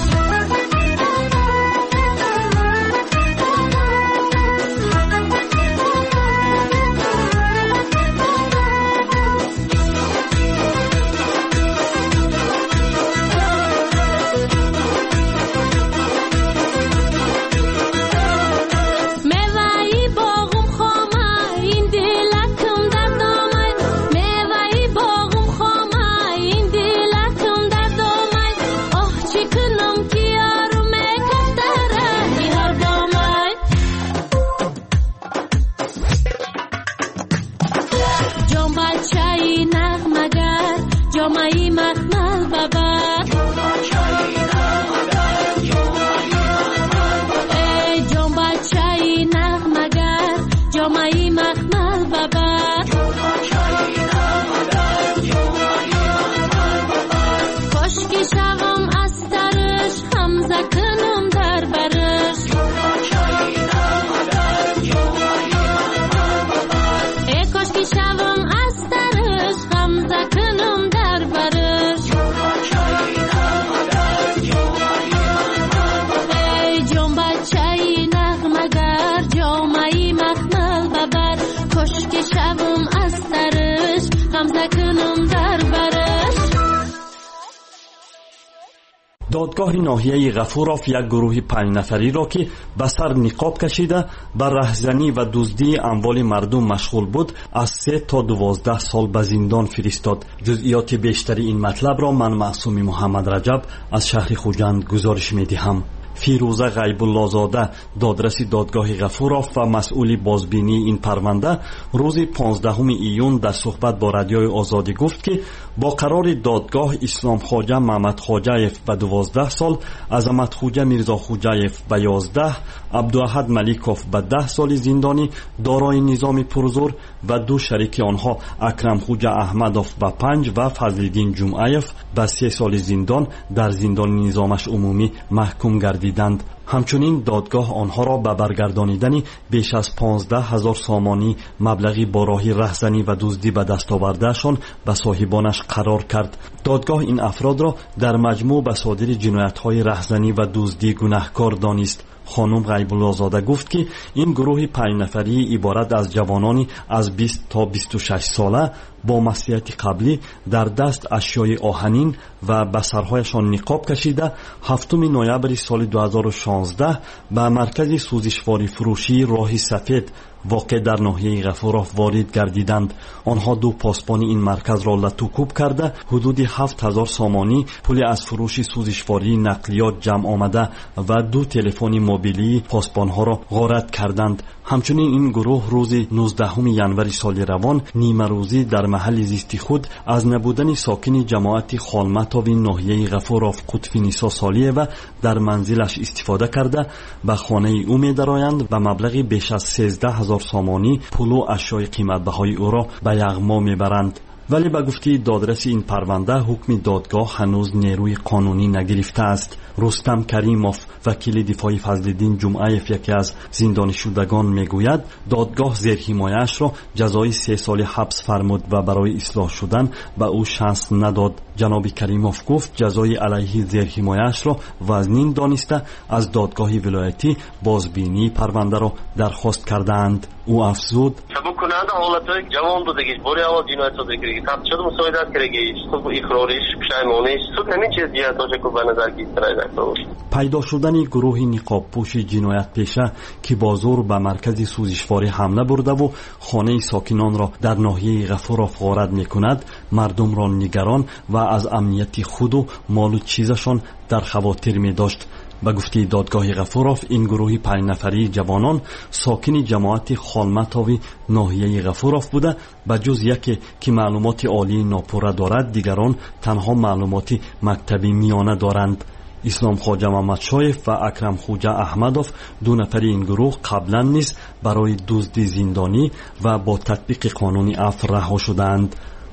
دادگاه ناحیه غفورов یک گروه پنج نفری را که به سر نقاب کشیده بر رهزنی و دزدی اموال مردم مشغول بود از سه تا دوازده سال به زندان فرستاد. جزئیات بیشتری این مطلب را من معصوم محمد رجب از شهر خوجند گزارش می‌دهم. فیروزه غیب الله زاده دادرس دادگاه غفورов و مسئول بازبینی این پرونده روز پانزدهم ایون در صحبت با رادیوی آزادی گفت که با قرار دادگاه اسلام خواجه محمد خواجه‌یف به دوازده سال، عظمت خوجه میرزا خوجه‌یف به یازده، عبداحد ملیکوف به ده سال زندانی دارای نظام پرزور و دو شریک آنها اکرم خوجه احمدوف به پنج و فضل‌الدین جمعه‌یف به سه سال زندان در زندان نظامش عمومی محکوم گردیدند. همچنین دادگاه آنها را به برگردانیدن بیش از پانزده هزار سامانی مبلغی با راه رهزنی و دزدی به دست آوردهشان به صاحبانش قرار کرد. دادگاه این افراد را در مجموع به صادر جنایت‌های رهزنی و دزدی گناهکار دانست. خانم غیب الله زاده گفت که این گروه پنج نفری عبارت از جوانانی از بیست تا بیست و شش ساله با مسئولیت قبلی در دست اشیای آهنین و به سرهایشان نقاب کشیده هفتم نوامبر سال دو هزار و شانزده به مرکز سوزشواری فروشی راه سفید واقع در ناحیه غفورov وارد گردیدند. آنها دو پاسبان این مرکز را لطوکوب کرده حدود هفت هزار سامانی پول از فروش سوزشواری نقلیات جمع آمده و دو تلفن موبیلی پاسبانها را غارت کردند. همچنین این گروه روز نوزدهم ینوری سال روان نیمه روزی در محل زیستی خود از نبودن ساکن جماعت خالمتاوی ناحیه غفورov قطفی نیسا سالیه و در منزلش استفاده کرده به خانه او می درآیند و مبلغی بیش از سیزده هزار سامانی پول و اشیای قیمت بهای او را به یغما می برند. ولی به گفته دادرس این پرونده حکم دادگاه هنوز نیروی قانونی نگرفته است. رستم کریموف وکیل دفاعی فضل‌الدین جمعه‌یف یکی از زندانی شدگان میگوید دادگاه زیر حمایه‌اش را جزای سه سال حبس فرمود و برای اصلاح شدن به او شانس نداد. جناب کریموف گفت جزای علیه زیر حمایه‌اش را وزنین دانسته از دادگاه ولایتی بازبینی پرونده را درخواست کردند. او افزود سبب کننده حالتهای جوان بودگیش باری اول جنایت صادر کردگی ثبت شده مساعدت کردگیش خب اقرارش پشیمانیش تو همین چیز دیگه داشته که به نظر گیرد پیدا شدن گروه نقاب پوش جنایت پیشه که با زور به مرکز سوزشواری حمله برده و خانه ساکنان را در ناحیه غفورov غارت میکند مردم را نگران و از امنیت خود و مال و چیزشان در خواطر می داشت. به گفته دادگاه غفورov این گروه پنج نفری جوانان ساکن جماعت خالمتاوی ناحیه غفورov بوده. به جز یکی که معلومات عالی ناپوره دارد دیگران تنها معلومات مکتبی میانه دارند. اسلام خواجه محمد شایف و اکرم خوجه احمدوف دو نفری این گروه قبلا نیز برای دزدی زندانی و با تطبیق قانون عفو رها شدند.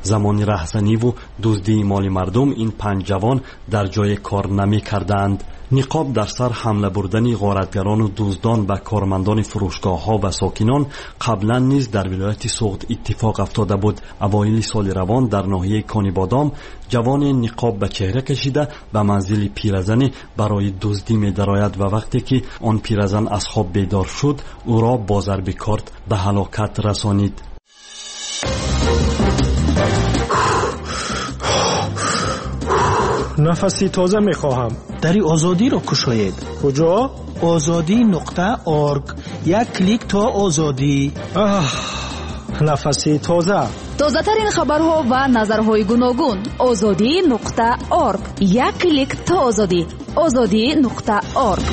زمانی رهزنی و دزدی مال مردم این پنج جوان در جای کار نمی کردند. نقاب در سر حمله بردن غارتگران و دزدان به کارمندان فروشگاه ها و ساکنان قبلا نیز در ولایت سوخت اتفاق افتاده بود. اوایل سال روان در ناحیه کانی بادام جوان نقاب به چهره کشیده به منزل پیرزن برای دزدی می درآید و وقتی که آن پیرزن از خواب بیدار شد او را با ضرب کارد به هلاکت رسانید. نفسی تازه می خواهم. دری آزادی را کشاید. کجا؟ آزادی نقطه آرگ. یک کلیک تا آزادی. آه، نفسی تازه. تازه ترین خبرها و نظرهای گوناگون. آزادی نقطه آرگ. یک کلیک تا آزادی. آزادی نقطه آرگ.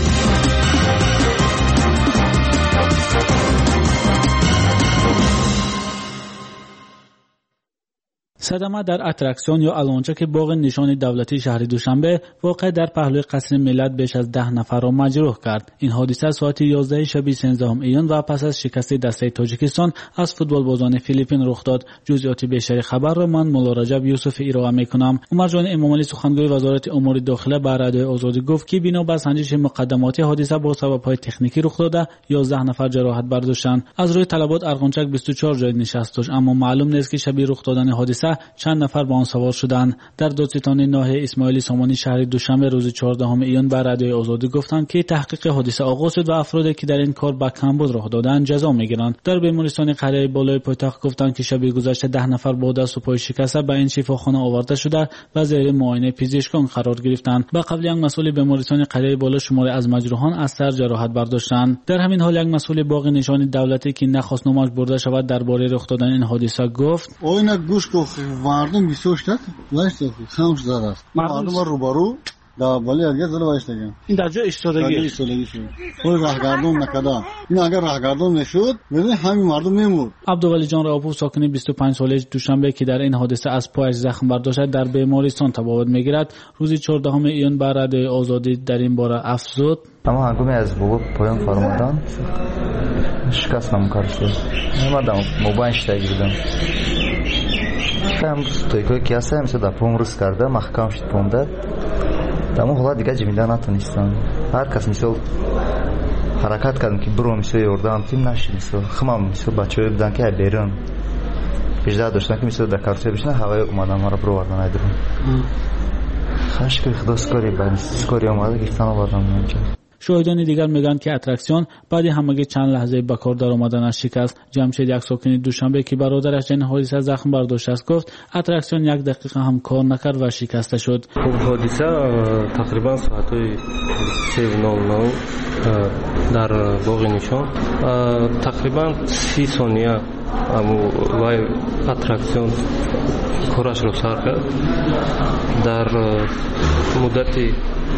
صدمه در اترکسیون یا الوانچک باغ نشان دولتی شهر دوشنبه واقع در پهلوی قصر ملت بیش از ده نفر را مجروح کرد. این حادثه ساعت یازده شب سیزدهم ایون و پس از شکست دسته تاجیکستان از فوتبال بازان فیلیپین رخ داد. جزئیات بیشتر خبر را من مولا رجب یوسف ارائه میکنم. عمر جان امامعلی سخنگوی وزارت امور داخله به رادیو آزادی گفت که بنا بر سنجش مقدماتی حادثه با سبب‌های تکنیکی رخ داده یازده نفر جراحت برداشتند. از روی طلبات ارغنچک بیست و چهار جای نشست داشت، اما معلوم نیست که شب رخ دادن حادثه چند نفر با آن سوار شدند. در دادستانی ناحیه اسماعیلی سامانی شهر دوشنبه روز چهاردهم ایون بر رادیو آزادی گفتند که تحقیق حادثه آغاز شد و افرادی که در این کار به کمبود راه دادند جزا میگیرند. در بیمارستان قریه بالای پایتخت گفتند که شب گذشته ده نفر با دست و پای شکسته به این شفاخانه آورده شده و زیر معاینه پزشکان قرار گرفتند. با قبل یک مسئول بیمارستان قریه بالا شماری از مجروحان از سر جراحت برداشتند. در همین حال یک مسئول باغ نشان دولتی که نخواست نامش برده شود درباره رخ دادن این حادثه گفت: اوینا گوش کو مردم بیسوشتاد وایست خاموش داره مردم روبرو دا ولی اگه زل وایستگی این در جای ایستادگی ایستادگی شد خود راهگردون نکرده. این اگر راهگردون نشد ببین همین مردم میمرد. عبدولی جان راپور ساکن بیست و پنج ساله دوشنبه که در این حادثه از پایش زخم برداشته در بیمارستان تبابت میگیرد روز چهاردهم ایون بر رادیو آزادی در این باره افزود: اما هنگامی از بابا پایان فرمودن شکستم کار شد. اومدم موبایل شتگیردم. امروز توی که هستم مثل در پوم روز کرده محکم شد پومده دمو حالا دیگه جمیده نتونستم. هر کس مثل حرکت کردم که برو مثل یوردم تیم نشد مثل خمام مثل بچه های بدن که بیرون پیشده داشتن که مثل در کارتوی بشنه هوای اومدم مرا برو وردن ایدرون خشکی خدا سکاری بانی سکاری اومده گفتن آوردم اینجا. شاهدان دیگر میگن که اترکسیون بعد همگی چند لحظه به کار در آمدنش شکست. جمشید یک ساکن دوشنبه که برادرش در این حادثه زخم برداشته است گفت اترکسیون یک دقیقه هم کار نکرد و شکسته شد. حادثه تقریبا ساعت سه و نیم نیم در باغ نشان تقریبا سی ثانیه امو وای اترکسیون کارش رو سر کرد. در مدت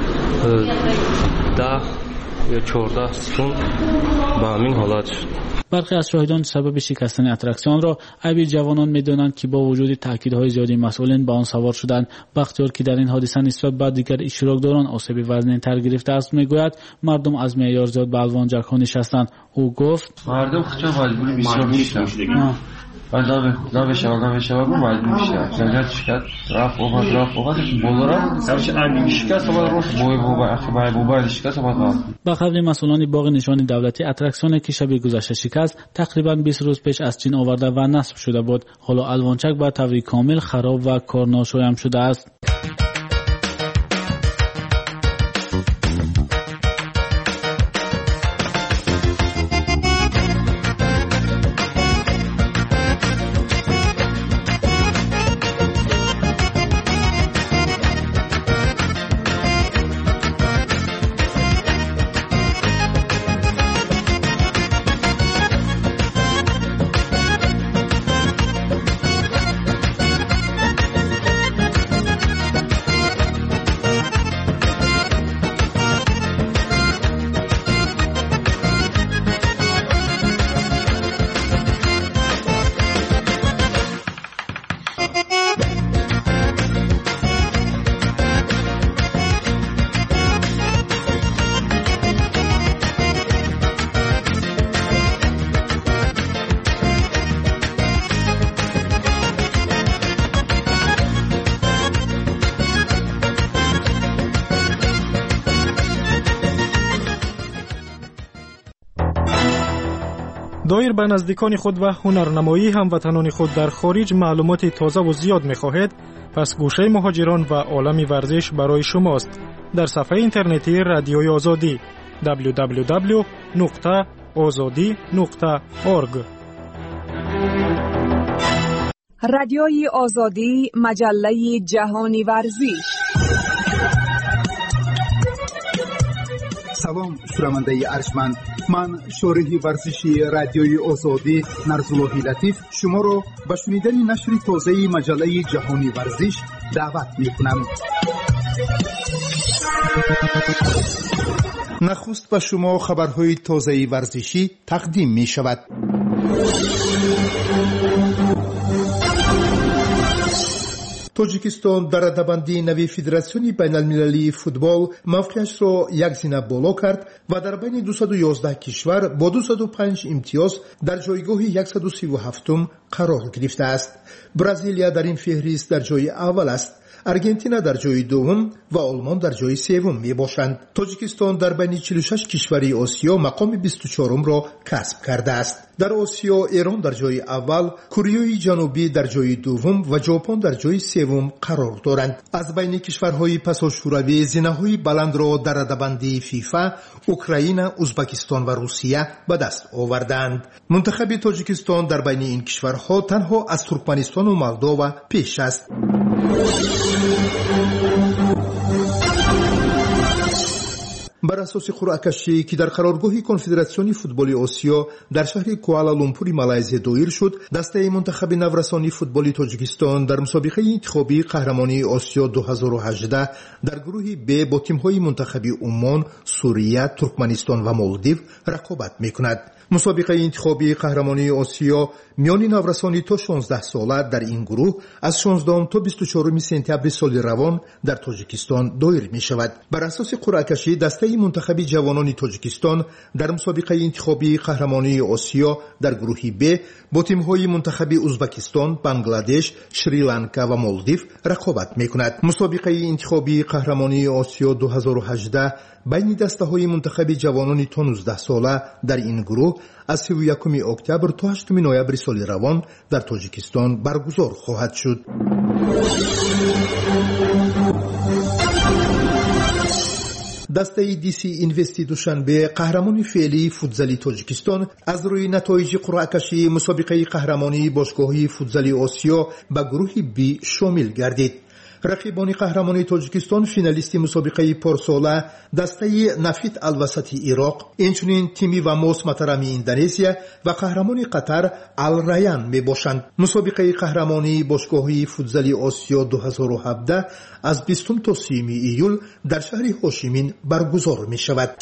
ده یا چهارده سکوند به همین حالت شد. برخی از شاهدان سبب شکستن اترکسیون را عیب جوانان می‌دانند که با وجود تاکیدهای زیادی مسئولین به آن سوار شدند. بختیار که در این حادثه نسبت به دیگر اشتراکداران آسیب وزن‌تر گرفته است میگوید مردم از معیار زیاد به الوانچک‌ها نشستند. او گفت مردم خچه مجبوری بسیار میشن و دا دا بشه دا بشه و مجبور میشه زنجیر شکست رفت اومد رفت اومد بولارا سرش اندی شکست اومد روش بوی بوبا اخی بای بوبا شکست اومد. با قبل مسئولان باغ نشان دولتی اترکسیونی که شب گذشته شکست تقریبا بیست روز پیش از چین آورده و نصب شده بود. حالا الوانچک به طور کامل خراب و کارناشایم شده است. دایر به نزدیکان خود و هنرنمایی هموطنان خود در خارج معلومات تازه و زیاد می‌خواهید، پس گوشه مهاجران و عالم ورزش برای شماست. در صفحه اینترنتی رادیوی آزادی دبلیو دبلیو دبلیو نقطه آزادی نقطه اورگ. رادیوی آزادی، مجله جهانی ورزش. سلام شنونده ارجمند، من شارح ورزشی رادیوی آزادی نرزاللهی لطیف شما را به شنیدن نشر تازه مجله جهانی ورزش دعوت می‌کنم. نخست به شما خبرهای تازه ورزشی تقدیم می‌شود. توجیکستان در رده‌بندی نوی فدراسیون بین المللی فوتبال موقعش را یک زینه بالا کرد و در بین دویست و یازده کشور با دویست و پنج امتیاز در جایگاه صد و سی و هفت قرار گرفته است. برزیلیا در این فهرست در جای اول است. ارژانتین در جای دوم و آلمان در جای سوم می باشند. تاجیکستان در بین چهل و شش کشور آسیا مقام بیست و چهارم را کسب کرده است. در آسیا ایران در جای اول، کره جنوبی در جای دوم و ژاپن در جای سوم قرار دارند. از بین کشورهای پساشوروی زینه‌های بلند را در رده‌بندی فیفا اوکراین، ازبکستان و روسیه به دست آوردند. منتخب تاجیکستان در بین این کشورها تنها از ترکمنستان و مولداوا پیش است. بر اساس قرعه کشی که در قرارگاه کنفدراسیون فوتبال آسیا در شهر کوالالامپور مالزی دایر شد، دسته منتخب نورسانی فوتبال تاجیکستان در مسابقه انتخابی قهرمانی آسیا دو هزار و هجده در گروه ب با تیم‌های منتخب عمان، سوریه، ترکمنستان و مالدیو رقابت می‌کند. مسابقه انتخابی قهرمانی آسیا میان نورسانی تا شانزده ساله در این گروه از شانزدهم تا بیست و چهارم سپتامبر سال روان در تاجیکستان دایر می شود. بر اساس قرعه کشی دسته منتخب جوانان تاجیکستان در مسابقه انتخابی قهرمانی آسیا در گروه ب با تیم‌های منتخب ازبکستان، بنگلادش، شریلانکا و مالدیو رقابت می کند. مسابقه انتخابی قهرمانی آسیا دو هزار و هجده بین دسته‌های منتخب جوانان تا نوزده ساله در این گروه از سی و یکم اکتبر تا هشتم نوامبر سال روان در تاجیکستان برگزار خواهد شد. دسته دی سی اینوستی دوشنبه قهرمانی فعلی فوتزالی تاجیکستان از روی نتایج قرعه کشی مسابقه قهرمانی باشگاهی فوتزالی آسیا به گروه بی شامل گردید. رقیبان قهرمانی تاجیکستان فینالیست مسابقه پارساله دسته نفیت الوسطی عراق، اینچنین تیمی و موس محترمی اندونزیا و قهرمانی قطر الریان می باشند. مسابقه قهرمانی باشگاهی فوتزالی آسیا دو هزار و هفده از بیستم تا سیوم ایول در شهر هاشیمین برگزار می شود.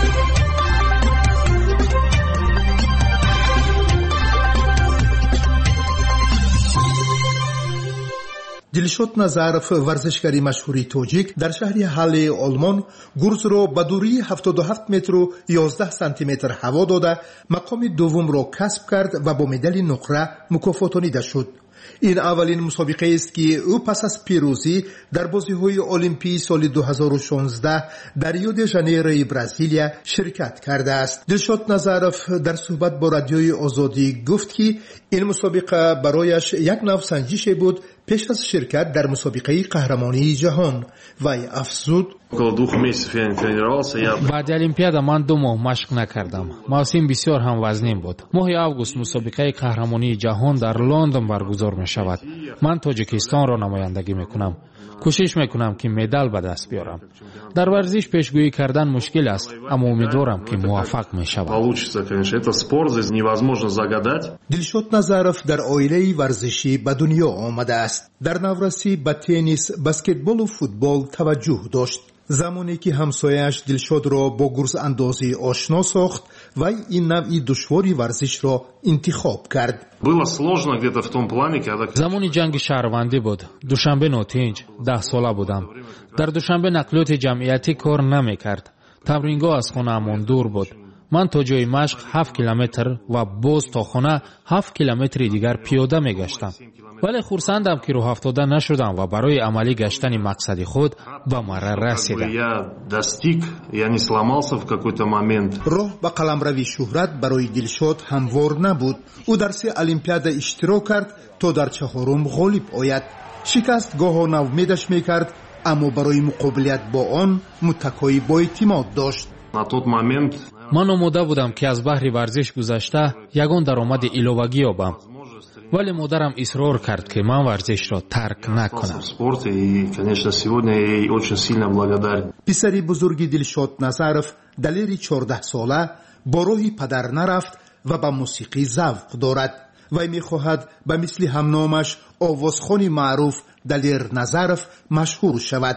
دلشاد نظرف ورزشکاری مشهوری تاجیک در شهر حل آلمان گرز را به دوری هفتاد و هفت متر و یازده سانتی متر هوا داده مقام دوم را کسب کرد و با مدال نقره مکافاتانیده شد. این اولین مسابقه است که او پس از پیروزی در بازی‌های المپی سال دو هزار و شانزده در ریو د ژانیروی برزیلیا شرکت کرده است. دلشاد نظرف در صحبت با رادیوی آزادی گفت که این مسابقه برایش یک نوسنجش بود پیش از شرکت در مسابقه قهرمانی جهان. وی افزود: بعد المپیادا من دو ماه مشق نکردم. موسم بسیار هم وزنین بود. ماه آگوست مسابقه قهرمانی جهان در لندن برگزار می شود. من تاجیکستان را نمایندگی می کنم. کوشش می کنم که مدال به دست بیارم. در ورزش پیشگویی کردن مشکل است، اما امیدوارم که موفق می شود. دلشاد نظرف در عائله ورزشی به دنیا آمده است. در نورسی به تنیس، بسکتبال و فوتبال توجه داشت. زمانی که همسایش دلشاد را با گرز اندازی آشنا ساخت و این نوعی دشواری ورزش را انتخاب کرد. زمانی جنگ شهروندی بود. دوشنبه نوتنج ده ساله بودم. در دوشنبه نقلیات جمعیتی کار نمی کرد. تمرینگاه از خانه‌مان دور بود. ман то ҷои машқ ҳафт километр ва боз то хона ҳафт километри дигар пиёда мегаштам. вале хурсандам ки роҳафтода нашудам ва барои амалӣ гаштани мақсади худ ба марра расидам. роҳ ба қаламрави шӯҳрат барои Дилшод ҳамвор набуд. ӯ дар се олимпиада иштирок кард то дар чаҳорум ғолиб ояд. шикаст гоҳо навмедаш мекард, аммо барои муқобилат бо он муттакои боэътимод дошт. ман омода будам ки аз баҳри варзиш гузашта ягон даромади иловагӣ ёбам, вале модарам исрор кард ки ман варзишро тарк накунам. писари бузурги Дилшод Назаров далери чордаҳсола бо роҳи падар нарафт ва ба мусиқӣ завқ дорад. вай мехоҳад ба мисли ҳамномаш овозхони маъруф Далер Назаров машҳур шавад.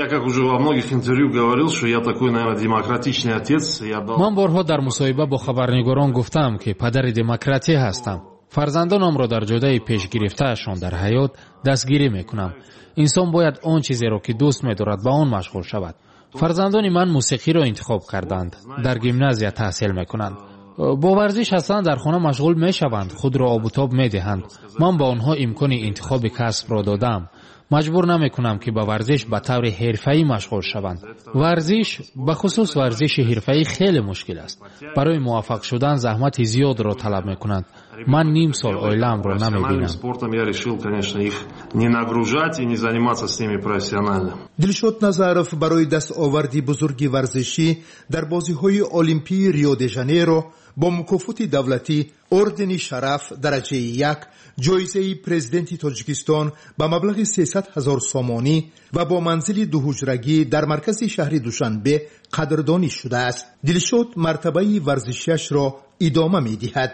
ман борҳо дар мусоҳиба бо хабарнигорон гуфтам ки падари демократӣ ҳастам. фарзандонамро дар ҷодаи пешгирифтаашон дар ҳаёт дастгирӣ мекунам. инсон бояд он чизеро ки дӯст медорад ба он машғул шавад. фарзандони ман мусиқиро интихоб карданд, дар гимназия таҳсил мекунанд. бо варзиш ҳастан дар хона машғул мешаванд, худро обутоб медиҳанд. ман ба онҳо имкони интихоби касбро додам. маҷбур намекунам ки ба варзиш ба таври ҳирфаӣ машғул шаванд. варзиш, ба хусус варзиши ҳирфаӣ хеле мушкил аст. барои муваффақ шудан заҳмати зиёдро талаб мекунанд. ман ним сол оилаамро намебинам. Дилшод Назаров барои дастоварди бузурги варзишӣ дар бозиҳои олимпии Рио де Жанейро бо мукофоти давлатӣ, ордени шараф дараҷаи як, ҷоизаи президенти Тоҷикистон ба маблағи сесад ҳазор сомонӣ ва бо манзили дуҳуҷрагӣ дар маркази шаҳри Душанбе қадрдонӣ шудааст. Дилшод мартабаи варзишиашро идома медиҳад.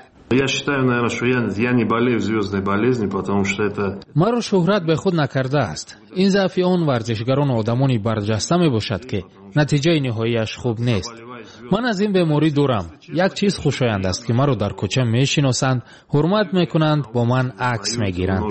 маро шӯҳрат бехуд накардааст. ин заъфи он варзишгарону одамони барҷаста мебошад ки натиҷаи ниҳоияш хуб нест. ман аз ин беморӣ дурам. як чиз хушоянд аст ки маро дар кӯча мешиносанд, ҳурмат мекунанд, бо ман акс мегиранд.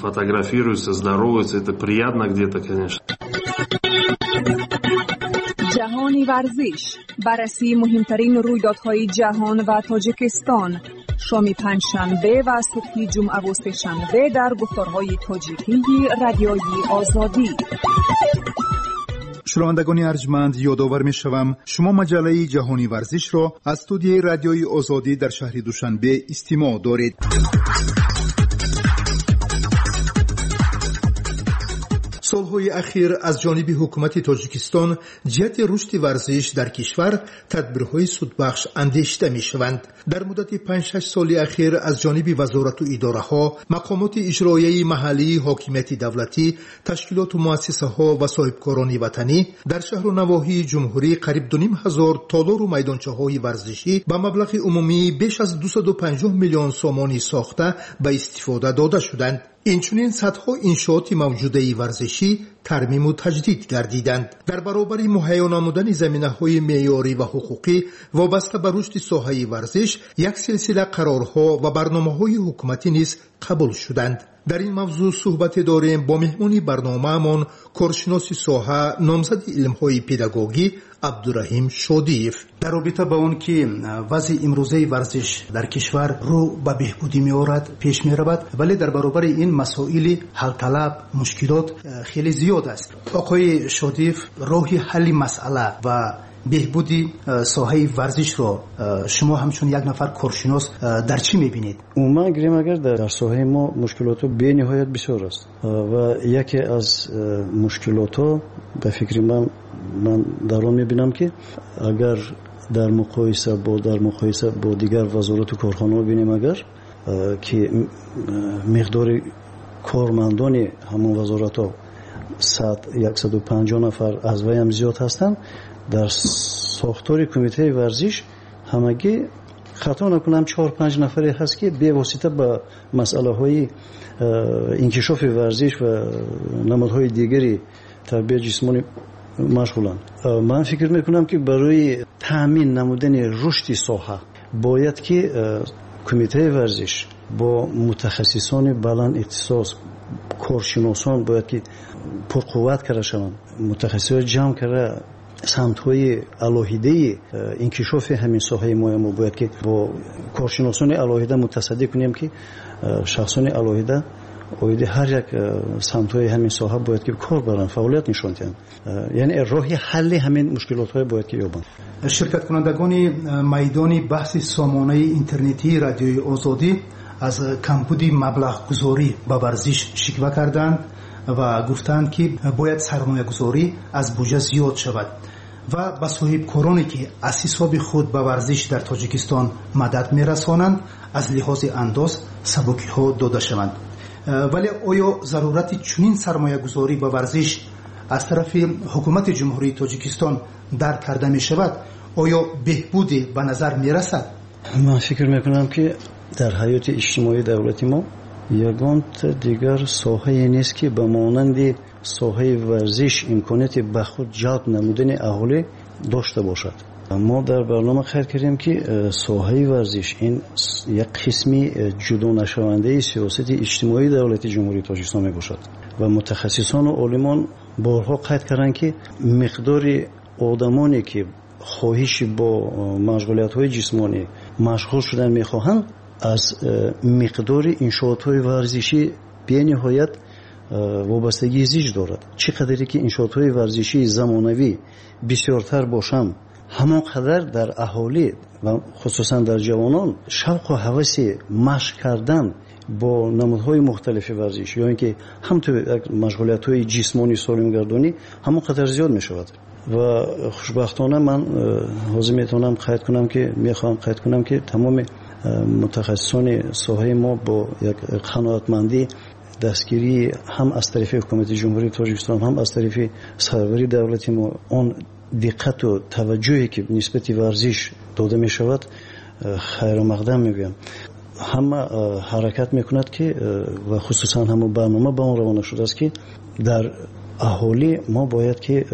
ҷаҳони варзиш, баррасии муҳимтарин рӯйдодҳои ҷаҳон ва Тоҷикистон. шоми панҷшанбе ва субҳи ҷумъаву сешанбе дар гуфторҳои тоҷикии радиои озодӣ. шунавандагони арҷманд, ёдовар мешавам шумо маҷаллаи ҷаҳони варзишро аз студияи радиои озодӣ дар шаҳри Душанбе истимоъ доред. солҳои ахир аз ҷониби ҳукумати Тоҷикистон ҷиҳати рушди варзиш дар кишвар тадбирҳои судбахш андешида мешаванд. дар муддати панҷ шаш соли ахир аз ҷониби вазорату идораҳо, мақомоти иҷроияи маҳаллии ҳокимияти давлатӣ, ташкилоту муассисаҳо ва соҳибкорони ватанӣ дар шаҳру навоҳии ҷумҳурӣ қариб дуним ҳазор толору майдончаҳои варзишӣ ба маблағи умумии беш аз дусаду панҷоҳ миллион сомонӣ сохта ба истифода дода шуданд. инчунин садҳо иншооти мавҷудаи варзишӣ тармиму таҷдид гардиданд. дар баробари муҳайё намудани заминаҳои меъёрӣ ва ҳуқуқӣ вобаста ба рушди соҳаи варзиш як силсила қарорҳо ва барномаҳои ҳукуматӣ низ қабул шуданд. дар ин мавзӯъ суҳбате дорем бо меҳмони барномаамон, коршиноси соҳа, номзади илмҳои педагогӣ Абдураҳим Шодиев. дар робита ба он ки вазъи имрӯзаи варзиш дар кишвар рӯ ба беҳбудӣ меорад, пеш меравад, вале дар баробари ин масоили ҳалталаб, мушкилот хеле зиёд аст. оқои Шодиев, роҳи ҳалли масъала ва беҳбуди соҳаи варзишро шумо ҳамчун як нафар коршинос дар чӣ мебинед? умуман гирем агар дар соҳаи мо мушкилоту бениҳоят бисёр аст ва яке аз мушкилотҳо ба фикри ман ман дар он мебинам ки агар дар муқоиса бо дар муқоиса бо дигар вазорату корхонаҳо бинем агар ки миқдори кормандони ҳамон вазоратҳо яксаду панҷоҳ нафар аз вай ҳам зиёд ҳастанд, дар сохтори кумитаи варзиш ҳамагӣ хато накунам чор панҷ нафаре ҳаст ки бевосита ба масъалаҳои инкишофи варзиш ва намудҳои дигари тарбияи ҷисмонӣ машғуланд. ман фикр мекунам ки барои таъмин намудани рушди соҳа бояд ки кумитаи варзиш бо мутахассисони баланд ихтисос, коршиносон бояд ки пурқувват карда шаванд, мутахассисони ҷамъ карда سمت‌های الهیده انکشاف همین ساحه ما باید که با کارشناسان الهیده متصدی کنیم که شخصان الهیده اویده هر یک سمت‌های همین ساحه باید که کار برن، فعالیت نشون دهند، یعنی راه حل همین مشکلات‌های باید که یابند. شرکت کنندگان میدان بحث سامانه اینترنتی رادیوی آزادی از کمبود مبلغ گذاری به ورزش شکوه کردند و گفتند که باید سرمایه گذاری از بودجه زیاد شود و به صاحب کارانی که از حساب خود به ورزش در تاجیکستان مدد میرسانند از لحاظ انداز سبکی ها داده شوند. ولی آیا ضرورت چنین سرمایه گذاری به ورزش از طرف حکومت جمهوری تاجیکستان درک کرده می شود؟ آیا بهبودی به نظر می رسد؟ من فکر می کنم که در حیات اجتماعی دولت ما یگان دیگر ساحه نیست که به مانند ساحه ورزش امکانیت به خود جلب نمودن اهالی داشته باشد. ما در برنامه خیر کردیم که ساحه ورزش این یک قسمی جدا نشونده سیاست اجتماعی دولت جمهوری تاجیکستان می باشد و متخصصان و عالمان بارها قید کردند که مقدار آدمانی که خواهش با مشغولیت‌های جسمانی مشغول شدن می‌خواهند از مقدار انشاءات‌های ورزشی به نهایت وابستگی زیج دارد. چقدری که انشاءات‌های ورزشی زمانوی بسیارتر باشند همانقدر در اهالی و خصوصا در جوانان شوق و هوس مشق کردن با نمودهای مختلف ورزش یا اینکه هم تو مشغولیت‌های جسمانی سالمگردانی همانقدر زیاد می‌شود و خوشبختانه من حاضر میتونم قید کنم که میخوام قید کنم که تمام متخصصان ساحه ما با یک قناعتمندی دستگیری هم از طرف حکومت جمهوری تاجیکستان هم از طرف سروری دولت ما آن دقت و توجهی که نسبت ورزش داده می شود خیر و مقدم میگویم. همه حرکت میکند که و خصوصا هم برنامه با اون روانه شده است که در اهالی ما باید که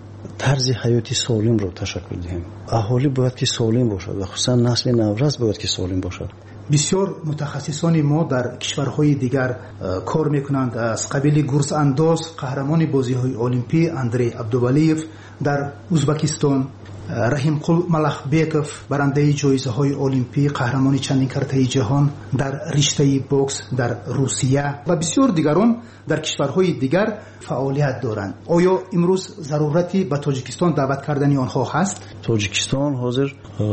طرز حیاتی سالم رو تشکل دهیم. اهالی باید که سالم باشد و خصوصا نسل نورس باید که سالم باشد. بسیار متخصصان ما در کشورهای دیگر کار میکنند. از قبیل گرز انداز قهرمان بازی‌های المپی اندری عبدولیف در ازبکستان، رحیم قل ملخبیکوف برنده جایزه های المپی قهرمان چندین کرته جهان در رشته بوکس در روسیه و بسیار دیگران در کشورهای دیگر فعالیت دارند. آیا امروز ضرورتی به تاجیکستان دعوت کردن آنها هست؟ تاجیکستان حاضر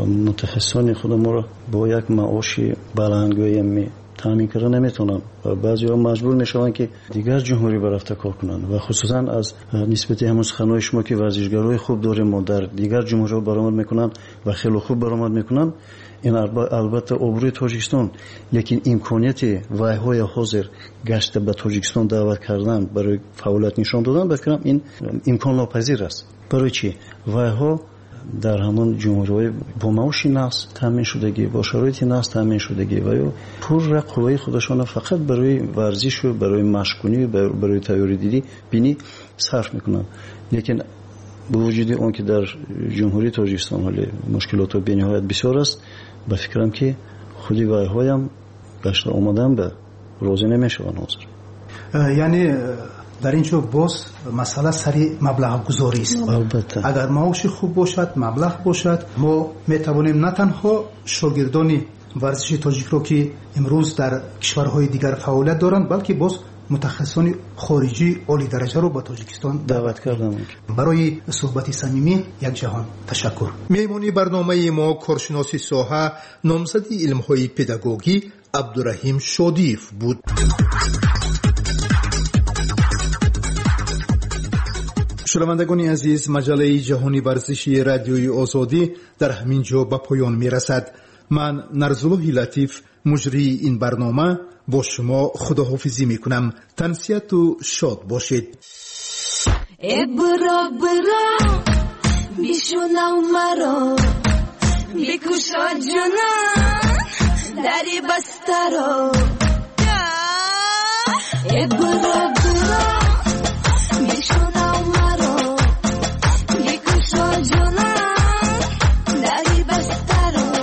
متخصصان خود ما را با یک معاش بلندگویی تامین کردن نمیتونن و بعضی‌ها مجبور میشوند که دیگر جمهوری برافته کار کنند و خصوصا از نسبت همون سخنهای شما که ورزشگرای خوب داریم ما در دیگر جمهوری برآمد میکنن و خیلی خوب برآمد میکنن. این البته آبروی تاجیکستان، لیکن امکانیت وایهای حاضر گشت به تاجیکستان دعوت کردن برای فعالیت نشان دادن بفکرم این امکان ناپذیر است. برای چی؟ وایها در همون جمهوری با معاش نقص تامین شدگی با شرایط نقص تامین شدگی و یا پر قوای خودشان فقط برای ورزش و برای مشقونی و برای تیاری دیدی بینی صرف میکنن. لیکن با وجود اون که در جمهوری تاجیکستان حالی مشکلات به نهایت بسیار است، به فکرم که خودی وایهایم گشت آمدن به روزی نمیشون حاضر. یعنی در اینجا باز مسئله سری مبلغ گذاری است. البته اگر معاش خوب باشد، مبلغ باشد، ما میتوانیم نه تنها شاگردان ورزش تاجیک رو که امروز در کشورهای دیگر فعالیت دارند بلکه باز متخصصان خارجی عالی درجه رو به تاجیکستان دعوت کردم. برای صحبت صمیمی یک جهان تشکر. میمونی برنامه ما کارشناسی ساحه نامزد علم‌های پداگوژی عبدالرحیم شادیف بود. شنوندگان عزیز، مجله جهانی ورزشی رادیوی آزادی در همین جا به پایان می رسد. من نرزالله لطیف مجری این برنامه با شما خداحافظی می کنم. تنسیت و شاد باشید. ای برا برا بیشونم مرا بیکوشا جونم دری بسترا ای برا برا بیشونم مرا بیکوشا جونم دری بسترا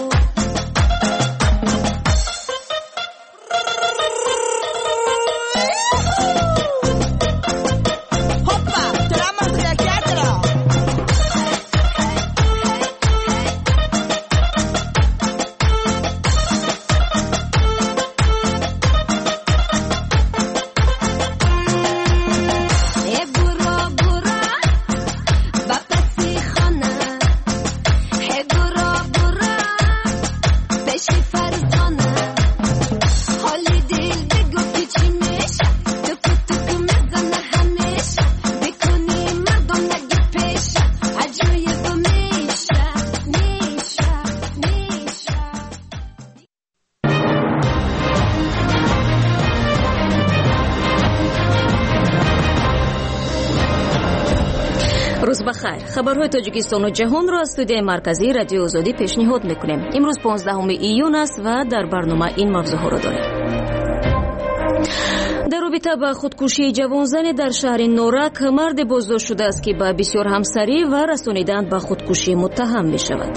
روز بخیر. خبرهای تاجیکستان و جهان را از استودیوی مرکزی رادیو آزادی پیشنهاد میکنیم. امروز پانزدهم ایون است و در برنامه این موضوعها را داریم. در رابطه با خودکشی جوانزن در شهر نورک، مرد بازداشت شده است که با بسیار همسری و رسانیدن به خودکشی متهم می شود.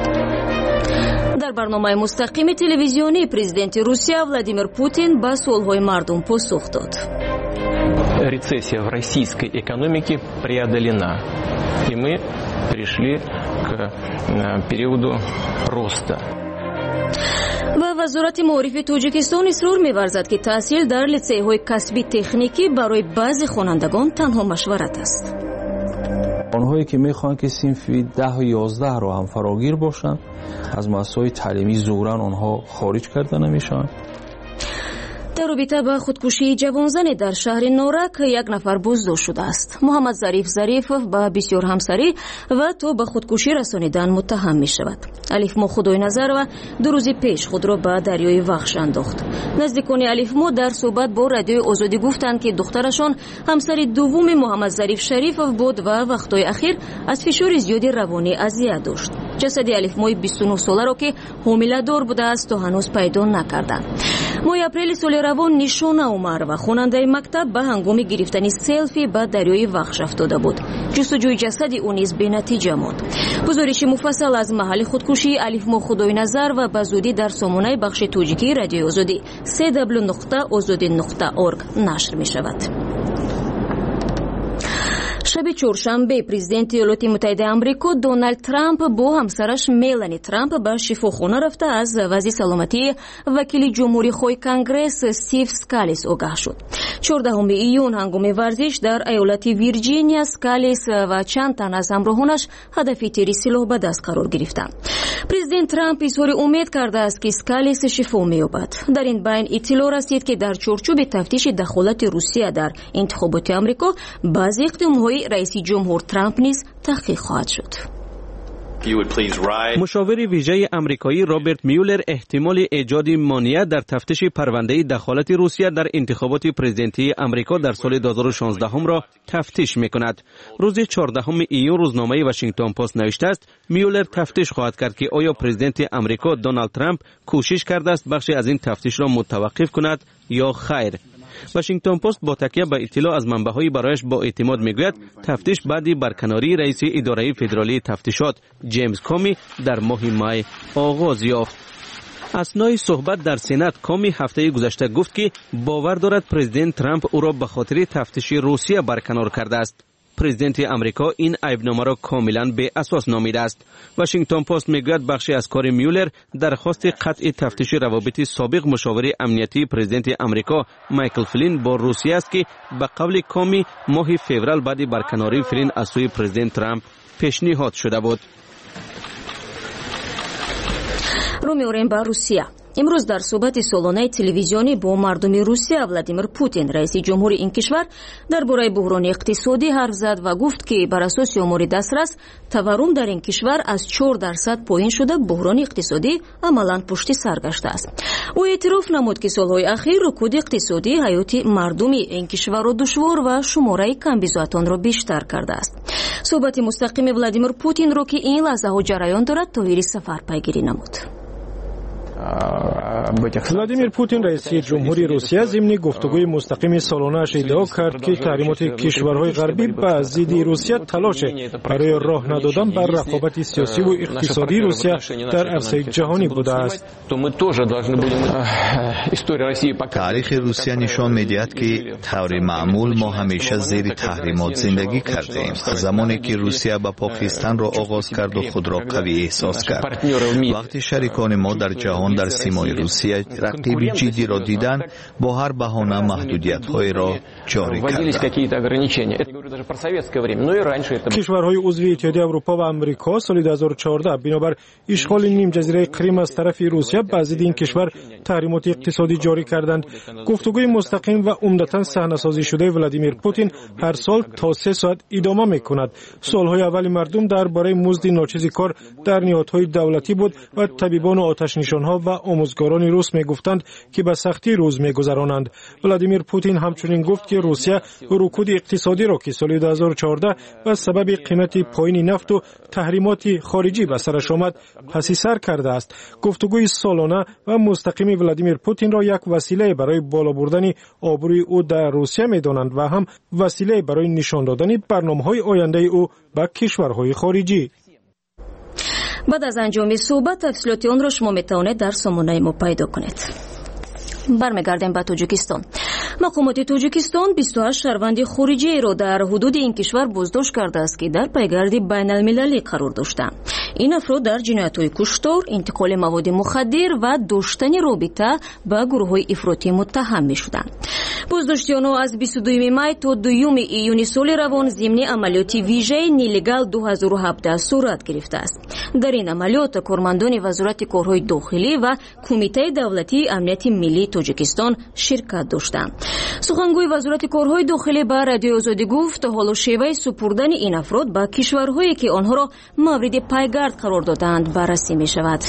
در برنامه مستقیم تلویزیونی پرزیدنت روسیه ولادیمیر پوتین به سوالهای مردم پاسخ داد. Рецессия в российской экономике преодолена, и мы пришли к периоду роста. و وزارت معارف تاجیکستان اصرار می‌ورزد که تحصیل در لیسه‌های کسبی تکنیکی برای بعضی خوانندگان تنها مشورت است. آنهایی که می‌خواهند که صنفی ده و یازده را هم فراگیر باشند، از مؤسسه‌های تعلیمی زوراً آنها خارج کرده نمی‌شوند. در رابطه با خودکشی جوانزن در شهر نورک یک نفر بازداشت شده است. محمد ظریف ظریف با بسیار همسری و تو به خودکشی رسانیدن متهم می شود. الف مو خدای نظر و دو روز پیش خود را به دریای وخش انداخت. نزدیکان الف مو در صحبت با رادیوی آزادی گفتند که دخترشان همسر دوم محمد ظریف شریف بود و وقتهای اخیر از فشار زیادی روانی اذیت داشت. جسد الف مو بیست و نه ساله را که حامله دار بوده است تا هنوز پیدا نکردند. ماه اپریل سال روان نیشانه عمر و خواننده مکتب به هنگام گرفتن سلفی به دریای وخش افتاده بود. جستجوی جسد او نیز بی‌نتیجه ماند. گزارش مفصل از محل خودکشی الف مو خدای نظر و به زودی در سامانه بخش تاجیکی رادیو آزادی سه دبلیو نقطه آزادی نقطه اورگ نشر می شود. شب چهارشنبه پرزیدنت ایالات متحده آمریکا دونالد ترامپ با همسرش ملانی ترامپ به شفاخانه رفته از وضع سلامتی وکیل جمهوری خواه کنگرس استیو اسکالیس آگاه شد. چهاردهم ایون هنگام ورزش در ایالت ویرجینیا اسکالیس و چند تن از همراهانش هدف تیر سلاح به دست قرار گرفتند. پرزیدنت ترامپ اظهار امید کرده است که اسکالیس شفا می‌یابد. در این بین اطلاع رسید که در چارچوب تفتیش دخالت روسیه در انتخابات آمریکا بعضی اقدام‌های رئیس جمهور ترامپ نیز تحقیق خواهد شد. مشاور ویژه آمریکایی رابرت میولر احتمال ایجاد مانع در تفتیش پرونده دخالت روسیه در انتخابات پرزیدنتی آمریکا در سال دو هزار و شانزده را تفتیش می‌کند. روز چهاردهم ایون روزنامه واشنگتن پست نوشته است میولر تفتیش خواهد کرد که آیا پرزیدنت آمریکا دونالد ترامپ کوشش کرده است بخشی از این تفتیش را متوقف کند یا خیر. واشنگتن پست با تکیه به اطلاع از منبع‌های برایش با اعتماد میگوید تفتیش بعدی برکناری رئیس اداره فدرالی تفتیشات جیمز کامی در ماه می آغاز یافت. اثنای صحبت در سنات کامی هفته گذشته گفت که باور دارد پرزیدنت ترامپ او را به خاطر تفتیش روسیه برکنار کرده است. پرزیدنت آمریکا این عیبنامه را کاملا بی اساس نامیده است. واشنگتن پست میگوید بخشی از کار میولر درخواست قطع تفتیش روابط سابق مشاور امنیتی پرزیدنت آمریکا مایکل فلین با روسیه است که به قول کامی ماه فوریه بعد برکناری فلین از سوی پرزیدنت ترامپ پیشنهاد شده بود. رو می‌آوریم به روسیه. امروز در صحبت سالانه تلویزیونی با مردم روسیه ولادیمیر پوتین رئیس جمهور این کشور درباره بحران اقتصادی حرف زد و گفت که بر اساس آمار دسترس تورم در این کشور از چهار درصد پایین شده بحران اقتصادی عملاً پشت سر گشته است. او اعتراف نمود که سالهای اخیر رکود اقتصادی حیات مردم این کشور را دشوار و شماره کمبیزاتان را بیشتر کرده است. صحبت مستقیم ولادیمیر پوتین را که این لحظه ها جریان دارد طاهری سفر پیگیری نمود. ولادیمیر پوتین رئیس جمهوری روسیه ضمن گفتگوی مستقیم سالانه اش ادعا کرد که تحریمات کشورهای غربی به ضد روسیه تلاش برای راه ندادن بر رقابت سیاسی و اقتصادی روسیه در عرصه جهانی بوده است. تاریخ روسیه نشان می‌دهد که طور معمول ما همیشه زیر تحریمات زندگی کردیم. از زمانی که روسیه به پاکستان را آغاز کرد و خود را قوی احساس کرد، وقتی شریکان ما در جهان در سیمای روسیه رقیب جدی را دیدن، با هر بهانه محدودیت‌های را جاری کردند. کشورهای عضو اتحادیه اروپا و آمریکا سال دو هزار و چهارده بنابر اشغال نیم جزیره کریم از طرف روسیه به ضد این کشور تحریمات اقتصادی جاری کردند. گفتگوی مستقیم و عمدتاً صحنه‌سازی شده ولادیمیر پوتین هر سال تا سه ساعت ادامه می‌کند. سالهای اول مردم درباره مزد ناچیز کار در نهادهای دولتی بود و طبیبان و آتش‌نشان‌ها و آموزگاران روس میگفتند که به سختی روز میگذرانند. ولادیمیر پوتین همچنین گفت که روسیه رکود اقتصادی را که سال دو هزار و چهارده به سبب قیمت پایین نفت و تحریمات خارجی به سرش آمد پس سر کرده است. گفتگوی سالانه و مستقیم ولادیمیر پوتین را یک وسیله برای بالا بردن آبروی او در روسیه می‌دانند و هم وسیله برای نشان دادن برنامه‌های آینده او به کشورهای خارجی. بعد از انجام صحبت تفصیلات آن را شما می‌توانید در سامانه ما پیدا کنید. برمیگردیم به تاجیکستان. مقامات تاجیکستان بیست و هشت شهروند خارجی را در حدود این کشور بازداشت کرده است که در پیگرد بین المللی قرار داشتند. این افراد در جنایت‌های کشتار، انتقال مواد مخدر و داشتن رابطه با گروه‌های افراطی متهم می‌شدند. بازداشتی آنها از بیست و دوم می تا دوم ایون سال روان ضمن عملیات ویژه نیلگال دو هزار و هفده صورت گرفته است. در این عملیات کارمندان وزارت کارهای داخلی و کمیته دولتی امنیت ملی تاجیکستان شرکت داشتند. سخنگوی وزارت کارهای داخلی به رادیو آزادی گفت حالا شیوه سپردن این افراد به کشورهایی که آنها را مورد پیگرد قرار دادند بررسی می شود.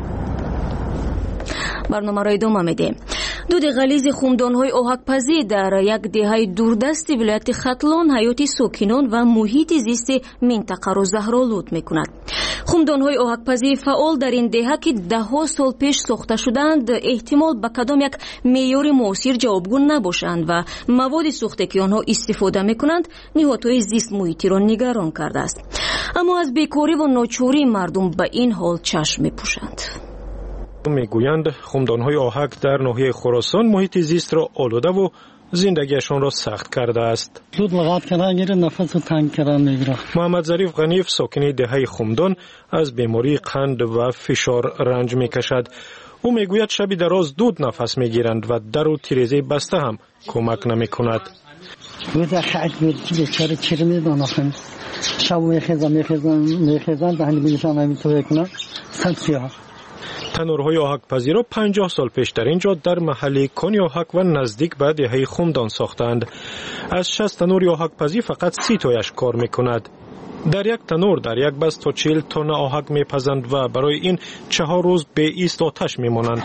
برنامه را ادامه میدیم. دود غلیظ خمدان‌های آهک‌پزی در یک دهه دوردست ولایت ختلان حیات ساکنان و محیط زیست منطقه را زهرآلود می‌کند. خمدان‌های آهک‌پزی فعال در این دهه که ده‌ها سال پیش ساخته شدند احتمال به کدام یک معیار معاصر جوابگو نباشند و مواد سوخته که آنها استفاده می‌کنند نهادهای زیست محیطی را نگران کرده است. اما از بیکاری و ناچاری مردم به این حال چشم می‌پوشند. میگویند خمدان‌های آهک در ناحیه خراسان محیط زیست را آلوده و زندگیشان را سخت کرده است. زود لغت کردن گیره نفس تنگ کردن میگیره. محمد ظریف غنیف ساکن دهه خمدان از بیماری قند و فشار رنج میکشد. او میگوید شب دراز دود نفس میگیرند و در و تیریزی بسته هم کمک نمیکند. روز خیلی بود که بیچاره چیره میدن آخه شب میخیزن میخیزن میخیزن دهنی بیشان نمیتونه کنن سن سیاه. تنورهای آهک‌پزی را پنجاه سال پیش در اینجا در محله کنی آهک و نزدیک به دهه خمدان ساختند. از شصت تنور آهک‌پزی فقط سی تایش کار میکند. در یک تنور در یک بس تا چهل تن آهک میپزند و برای این چهار روز به ایست آتش میمانند.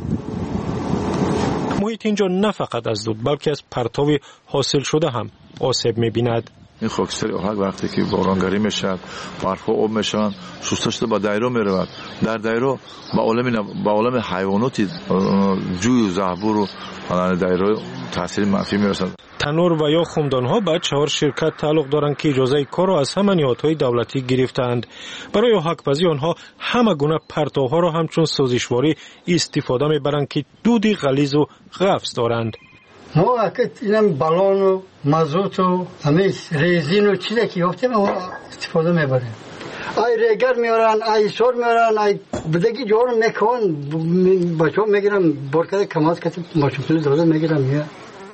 محیط اینجا نه فقط از دود بلکه از پرتاب حاصل شده هم آسیب میبیند. این خاکستر آهک وقتی که بارانگری میشد برفها آب میشن سوسته شده به دایره میرود. در دایره به عالم به عالم حیوانات جوی و زهبور و دایره تاثیر منفی میرسد. تنور و یا خمدان‌ها به چهار شرکت تعلق دارند که اجازه کار را از همه نهادهای دولتی گرفتند. برای آهک‌پزی آنها همه گونه پرتوها را همچون سازشواری استفاده میبرند که دودی غلیظ و غفص دارند. ما اکت اینم بالون و مازوت و همیش ریزین و چیزی که گفتیم استفاده میبریم. ای ریگر میارن، ای سور میارن، ای بدگی جور میکن بچه‌ها میگیرن برکت کماز کسی ماشین داده میگیرن.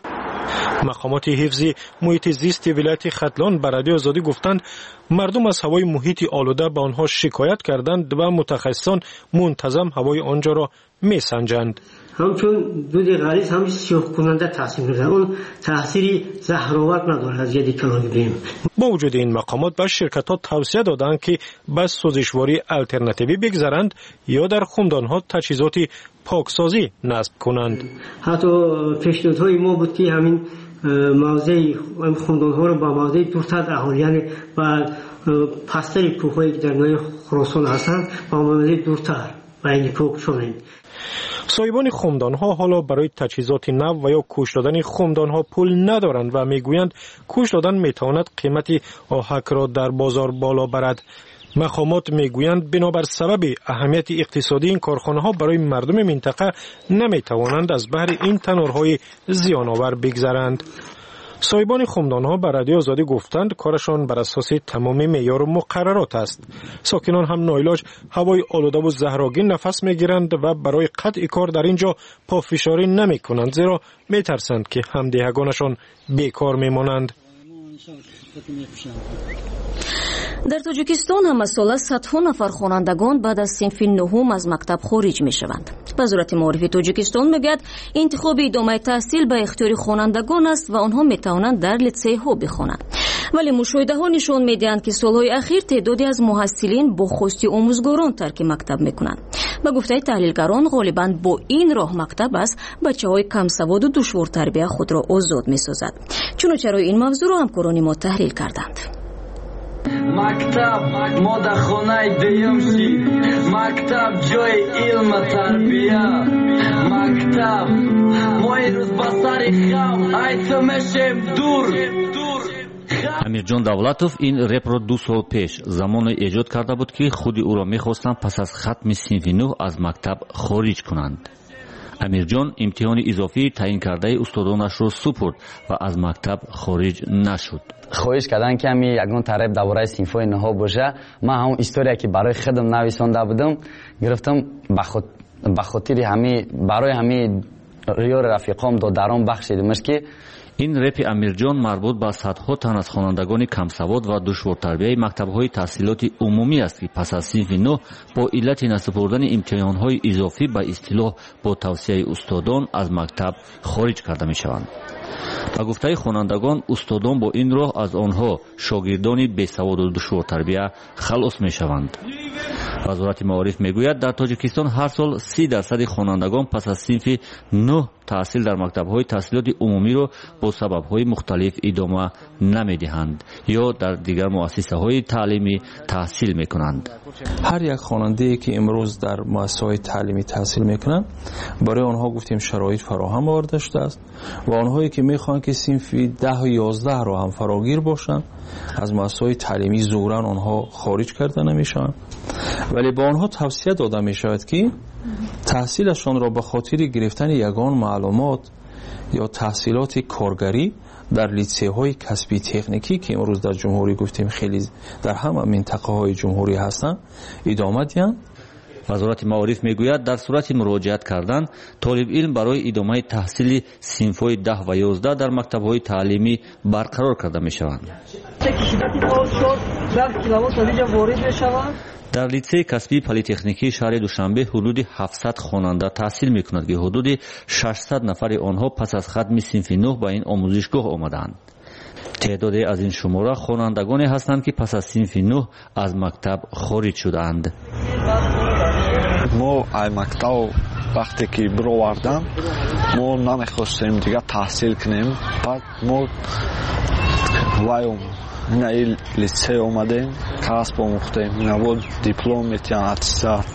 مقامات حفظی محیط زیست ولایت ختلان به رادیو آزادی گفتند مردم از هوای محیط آلوده به آنها شکایت کردند و متخصصان منتظم هوای آنجا را میسنجند. همچون دود غلیظ هم سیاه کننده تاثیر می‌گذارد. اون تاثیری زهرآور ندارد از یدی کنار بیم. با وجود این مقامات به شرکت‌ها توصیه دادند که بس سازشواری الटरनेटिवی بگذارند یا در خمدان‌ها تجهیزات پاکسازی نصب کنند. حتی پیشنهادهای ما بود که همین موضع خمدان‌ها را با موضع دورتر اهالی یعنی با پستر کوه‌هایی که در ناحیه خراسان هستند با موضع دورتر و این پاک شدند. صاحبان خمدان‌ها حالا برای تجهیزات نو و یا کوش دادن خمدان‌ها پول ندارند و میگویند کوش دادن میتواند قیمت آهک را در بازار بالا برد. مقامات میگویند بنابر سبب اهمیت اقتصادی این کارخانه‌ها برای مردم منطقه نمیتوانند از بهر این تنورهای زیان‌آور بگذرند. صاحبان خمدان‌ها به رادیو آزادی گفتند کارشان بر اساس تمام معیار و مقررات است. ساکنان هم ناعلاج هوای آلوده و زهرآگین نفس میگیرند و برای قطع کار در اینجا پافشاری نمیکنند زیرا میترسند که همدیگانشان بیکار میمانند. در تاجیکستان هم ساله صدها نفر خوانندگان بعد از صنف نهم از مکتب خارج می شوند. وزارت معارف تاجیکستان میگوید انتخاب ادامه تحصیل به اختیار خوانندگان است و آنها می توانند در لیسه ها بخوانند. ولی مشاهده‌ها نشان می‌دهند که سال‌های اخیر تعدادی از محصلین با خواستی آموزگاران ترک مکتب می‌کنند. به گفته تحلیلگران غالباً با این راه مکتب است بچه‌های کم سواد و دشوار تربیت خود را آزاد می‌سازد. چنانچه این موضوع را همکاران ما تحلیل کردند. مکتب ما در خانه دیم شی، مکتب جای علم تربیه، مکتب ما این روز با سر خم ایتو میشیم دور. амирҷон давлатов ин репро ду сол пеш замоне эҷод карда буд ки худи ӯро мехостанд пас аз хатми синфи нӯҳ аз мактаб хориҷ кунанд. амирҷон имтиҳони изофии таъин кардаи устодонашро супурд ва аз мактаб хориҷ нашуд. хоҳиш кардам ки ҳами ягон тареб дар бораи синфҳои ноҳо боша. ман ҳамон история ки барои худам нависонда будам гирифтам ба хотири ҳами барои ҳами ёри рафиқом додарон бахшидимаш ки ин репи амирҷон марбут ба садҳо тан аз хонандагони камсавод ва душвортарбияи мактабҳои таҳсилоти умумӣ аст ки пас аз синфи нӯҳ бо иллати насупурдани имтиҳонҳои изофӣ ба истилоҳ бо тавсияи устодон аз мактаб хориҷ карда мешаванд. ба гуфтаи хонандагон устодон бо ин роҳ аз онҳо шогирдони бесаводу душвортарбия халос мешаванд. вазорати маориф мегӯяд дар тоҷикистон ҳар сол си дарсади хонандагон пас аз синфи нӯҳ таҳсил дар мактабҳои таҳсилоти умумиро бо сабабҳои мухталиф идома намедиҳанд ё дар дигар муассисаҳои таълимӣ таҳсил мекунанд. ҳар як хонандае ки имрӯз дар муассисаҳои таълимӣ таҳсил мекунанд барои онҳо гуфтем шароит фароҳам оварда шудааст ва онҳое ки мехоҳанд ки синфи даҳу ёздаҳро ҳам фарогир бошанд аз муассисаҳои таълимӣ зӯран онҳо хориҷ карда намешаванд, вале ба онҳо тавсия дода мешавад ки таҳсилашонро ба хотири гирифтани ягон маълумот ё таҳсилоти коргарӣ дар литсейҳои касбӣ техникӣ ки имрӯз дар ҷумҳурӣ гуфтем хеле дар ҳама минтақаҳои ҷумҳурӣ ҳастанд идома диҳанд. вазорати маориф мегӯяд дар сурати муроҷиат кардан толибилм барои идомаи таҳсили синфҳои даҳ ва ёздаҳ дар мактабҳои таълимӣ барқарор карда мешаванд. дар литсеи касбии политехникии шаҳри душанбе ҳудуди ҳафтсад хонанда таҳсил мекунад ки ҳудуди шашсад нафари онҳо пас аз хатми синфи нӯҳ ба ин омӯзишгоҳ омадаанд. تعدادی از این شماره خوانندگانی هستند که پس از صنف نه از مکتب خارج شدند. ما ای مکتب وقتی که برآوردم ما نمیخواستیم دیگه تحصیل کنیم، بعد ما وایم نه لیسه اومدیم کسب آموختیم، نه دیپلم میتیم اتستات.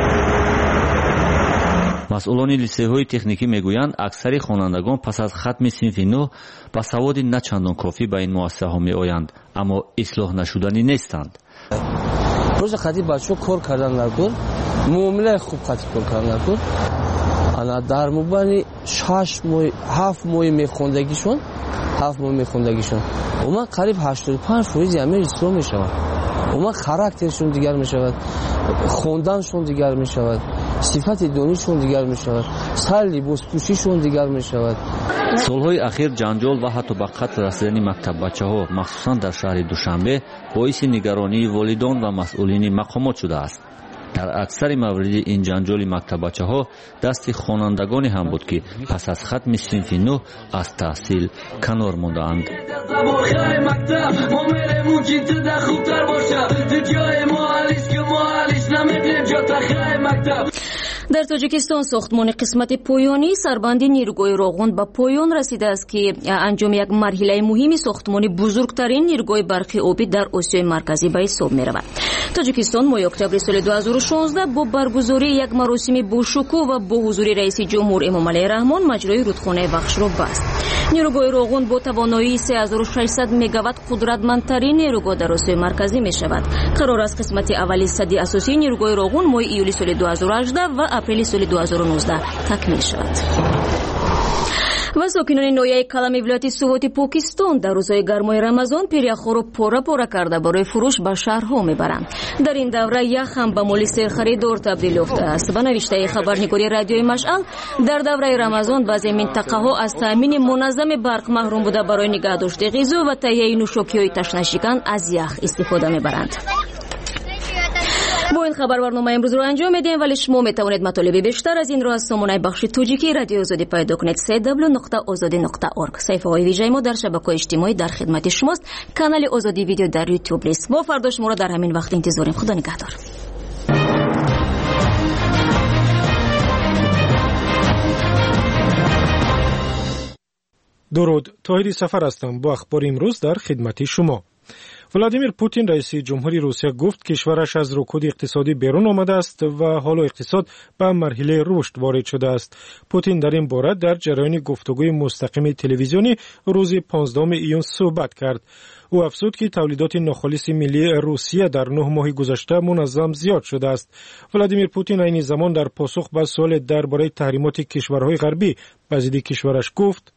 مسئولان لیسه‌های تکنیکی میگویند اکثر خوانندگان پس از ختم صنف نه با سواد نه چندان کافی به این مؤسسه‌ها میآیند، اما اصلاح نشدنی نیستند. روز قدیم بچه‌ها کار کردن نکرد، معامله خوب قطع کردن نکرد. انا در مبانی شش ماه هفت ماه میخوندگیشون هفت ماه میخوندگیشون اوما قریب هشتاد و پنج درصد همه اصلاح میشوند. اوما خاراکترشون دیگر میشود، خوندنشون دیگر میشود، صفت دانششون دیگر میشود، سر لباس پوشیشون دیگر میشود. سالهای اخیر جنجال و حتی به قتل رسیدن مکتب بچه‌ها مخصوصا در شهر دوشنبه باعث نگرانی والدان و مسئولین مقامات شده است. در اکثر موارد این جنجال مکتب بچه‌ها دست خوانندگانی هم بود که پس از ختم صنف نه از تحصیل کنار ماندند. در تاجیکستان ساختمان قسمت پایانی سربندی نیروگاه راغوند به پایان رسیده است که انجام یک مرحله مهمی ساختمان بزرگترین نیروگاه برقی آبی در آسیای مرکزی به حساب می رود. تاجیکستان ماه اکتبر سال دو هزار و شانزده با برگزاری یک مراسم باشکوه و با حضور رئیس جمهور امام علی رحمان مجرای رودخانه وخش را بست. نیروگاه راغوند با توانایی سه هزار و ششصد مگاوات قدرتمندترین نیروگاه در آسیای مرکزی می شود. قرار است قسمت اولی سدی اساسی نیروگاه راغوند ماه ایولی سال دو هزار و هجده و اپریل سال دو هزار و نوزده تکمیل شود. و ساکنان ناحیه کلمی ولایت سوات پاکستان در روزهای گرمای رمضان پیریخ‌ها را پاره پاره کرده برای فروش به شهرها میبرند. در این دوره یخ هم به مال سرخریدار تبدیل یافته است. به نوشته خبرنگاری رادیوی مشعل در دوره رمضان بعضی منطقه ها از تامین منظم برق محروم بوده برای نگهداشت غذا و تهیه نوشاکی‌های تشنه‌شکن از یخ استفاده میبرند. با این خبر برنامه امروز رو انجام میدیم، ولی شما میتوانید مطالب بیشتر از این رو از سامانه بخش توجیکی رادیو آزادی پیدا کنید. دبلیو نقطه آزادی نقطه اورگ. صفحه های ویژه ما در شبکه‌های اجتماعی در خدمت شماست. کانال آزادی ویدیو در یوتیوب نیست. با فردا شما را در همین وقت انتظاریم. خدا نگهدار. درود، طاهری سفر هستم. با اخبار امروز در خدمت شما. ولادیمیر پوتین رئیس جمهوری روسیه گفت کشورش از رکود اقتصادی بیرون آمده است و حالا اقتصاد به مرحله رشد وارد شده است. پوتین در این باره در جریان گفتگوی مستقیم تلویزیونی روز پانزدهم ایون صحبت کرد. او افزود که تولیدات ناخالص ملی روسیه در نه ماه گذشته منظم زیاد شده است. ولادیمیر پوتین این زمان در پاسخ به سوال درباره تحریمات کشورهای غربی به ضد کشورش گفت: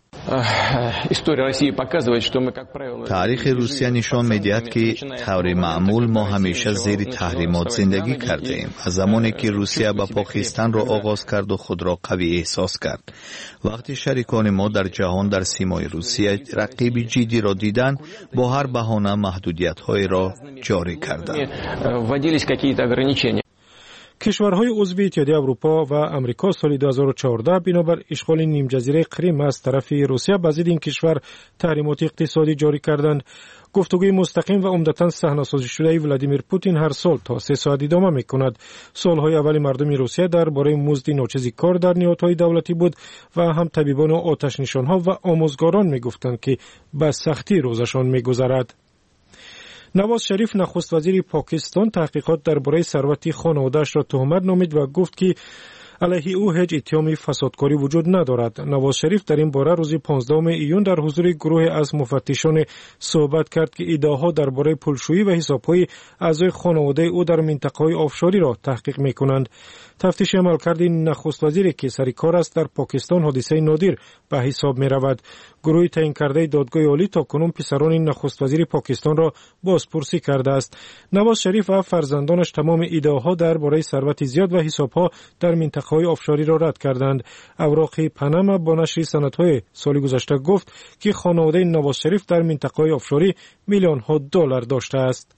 تاریخ روسیه نشان می‌دهد که طور معمول ما همیشه زیر تحریمات زندگی کرده ایم. از زمانی که روسیه با پاکستان را آغاز کرد و خود را قوی احساس کرد، وقتی شریکان ما در جهان در سیمای روسیه رقیب جدی را دیدند، با هر بهانه محدودیت‌های را جاری کردند. کشورهای عضو اتحادیه اروپا و امریکا سال دو هزار و چهارده بنابر اشغال نیم جزیره کریم از طرف روسیه به ضد این کشور تحریمات اقتصادی جاری کردند. گفتگوی مستقیم و عمدتاً صحنه‌سازی شده ولادیمیر پوتین هر سال تا سه ساعت ادامه می‌کند. سالهای اول مردم روسیه درباره مزد ناچیز کار در نهادهای دولتی بود و هم طبیبان و آتش‌نشان‌ها و آموزگاران می‌گفتند که به سختی روزشان می‌گذرد. نواز شریف نخست وزیر پاکستان تحقیقات درباره ثروت خانواده‌اش را تهمت نامید و گفت که علیه او هیچ اتهام فسادکاری وجود ندارد. نواز شریف در این باره روز پانزدهم ایون در حضور گروه از مفتشان صحبت کرد که ادعاها درباره پولشویی و حساب‌های اعضای خانواده او در منطقه‌های آفشوری را تحقیق می‌کنند. تفتیش عملکرد نخست وزیر که سر کار است در پاکستان حادثه نادر به حساب می‌رود. گروه تعیین کرده دادگاه عالی تاکنون پسران نخست وزیر پاکستان را بازپرسی کرده است. نواز شریف و فرزندانش تمام ادعاها درباره ثروت زیاد و حساب‌ها در منطقه‌های آفشوری را رد کردند. اوراق پاناما با نشر سندهای سال گذشته گفت که خانواده نواز شریف در منطقه‌های آفشوری میلیون‌ها دلار داشته است.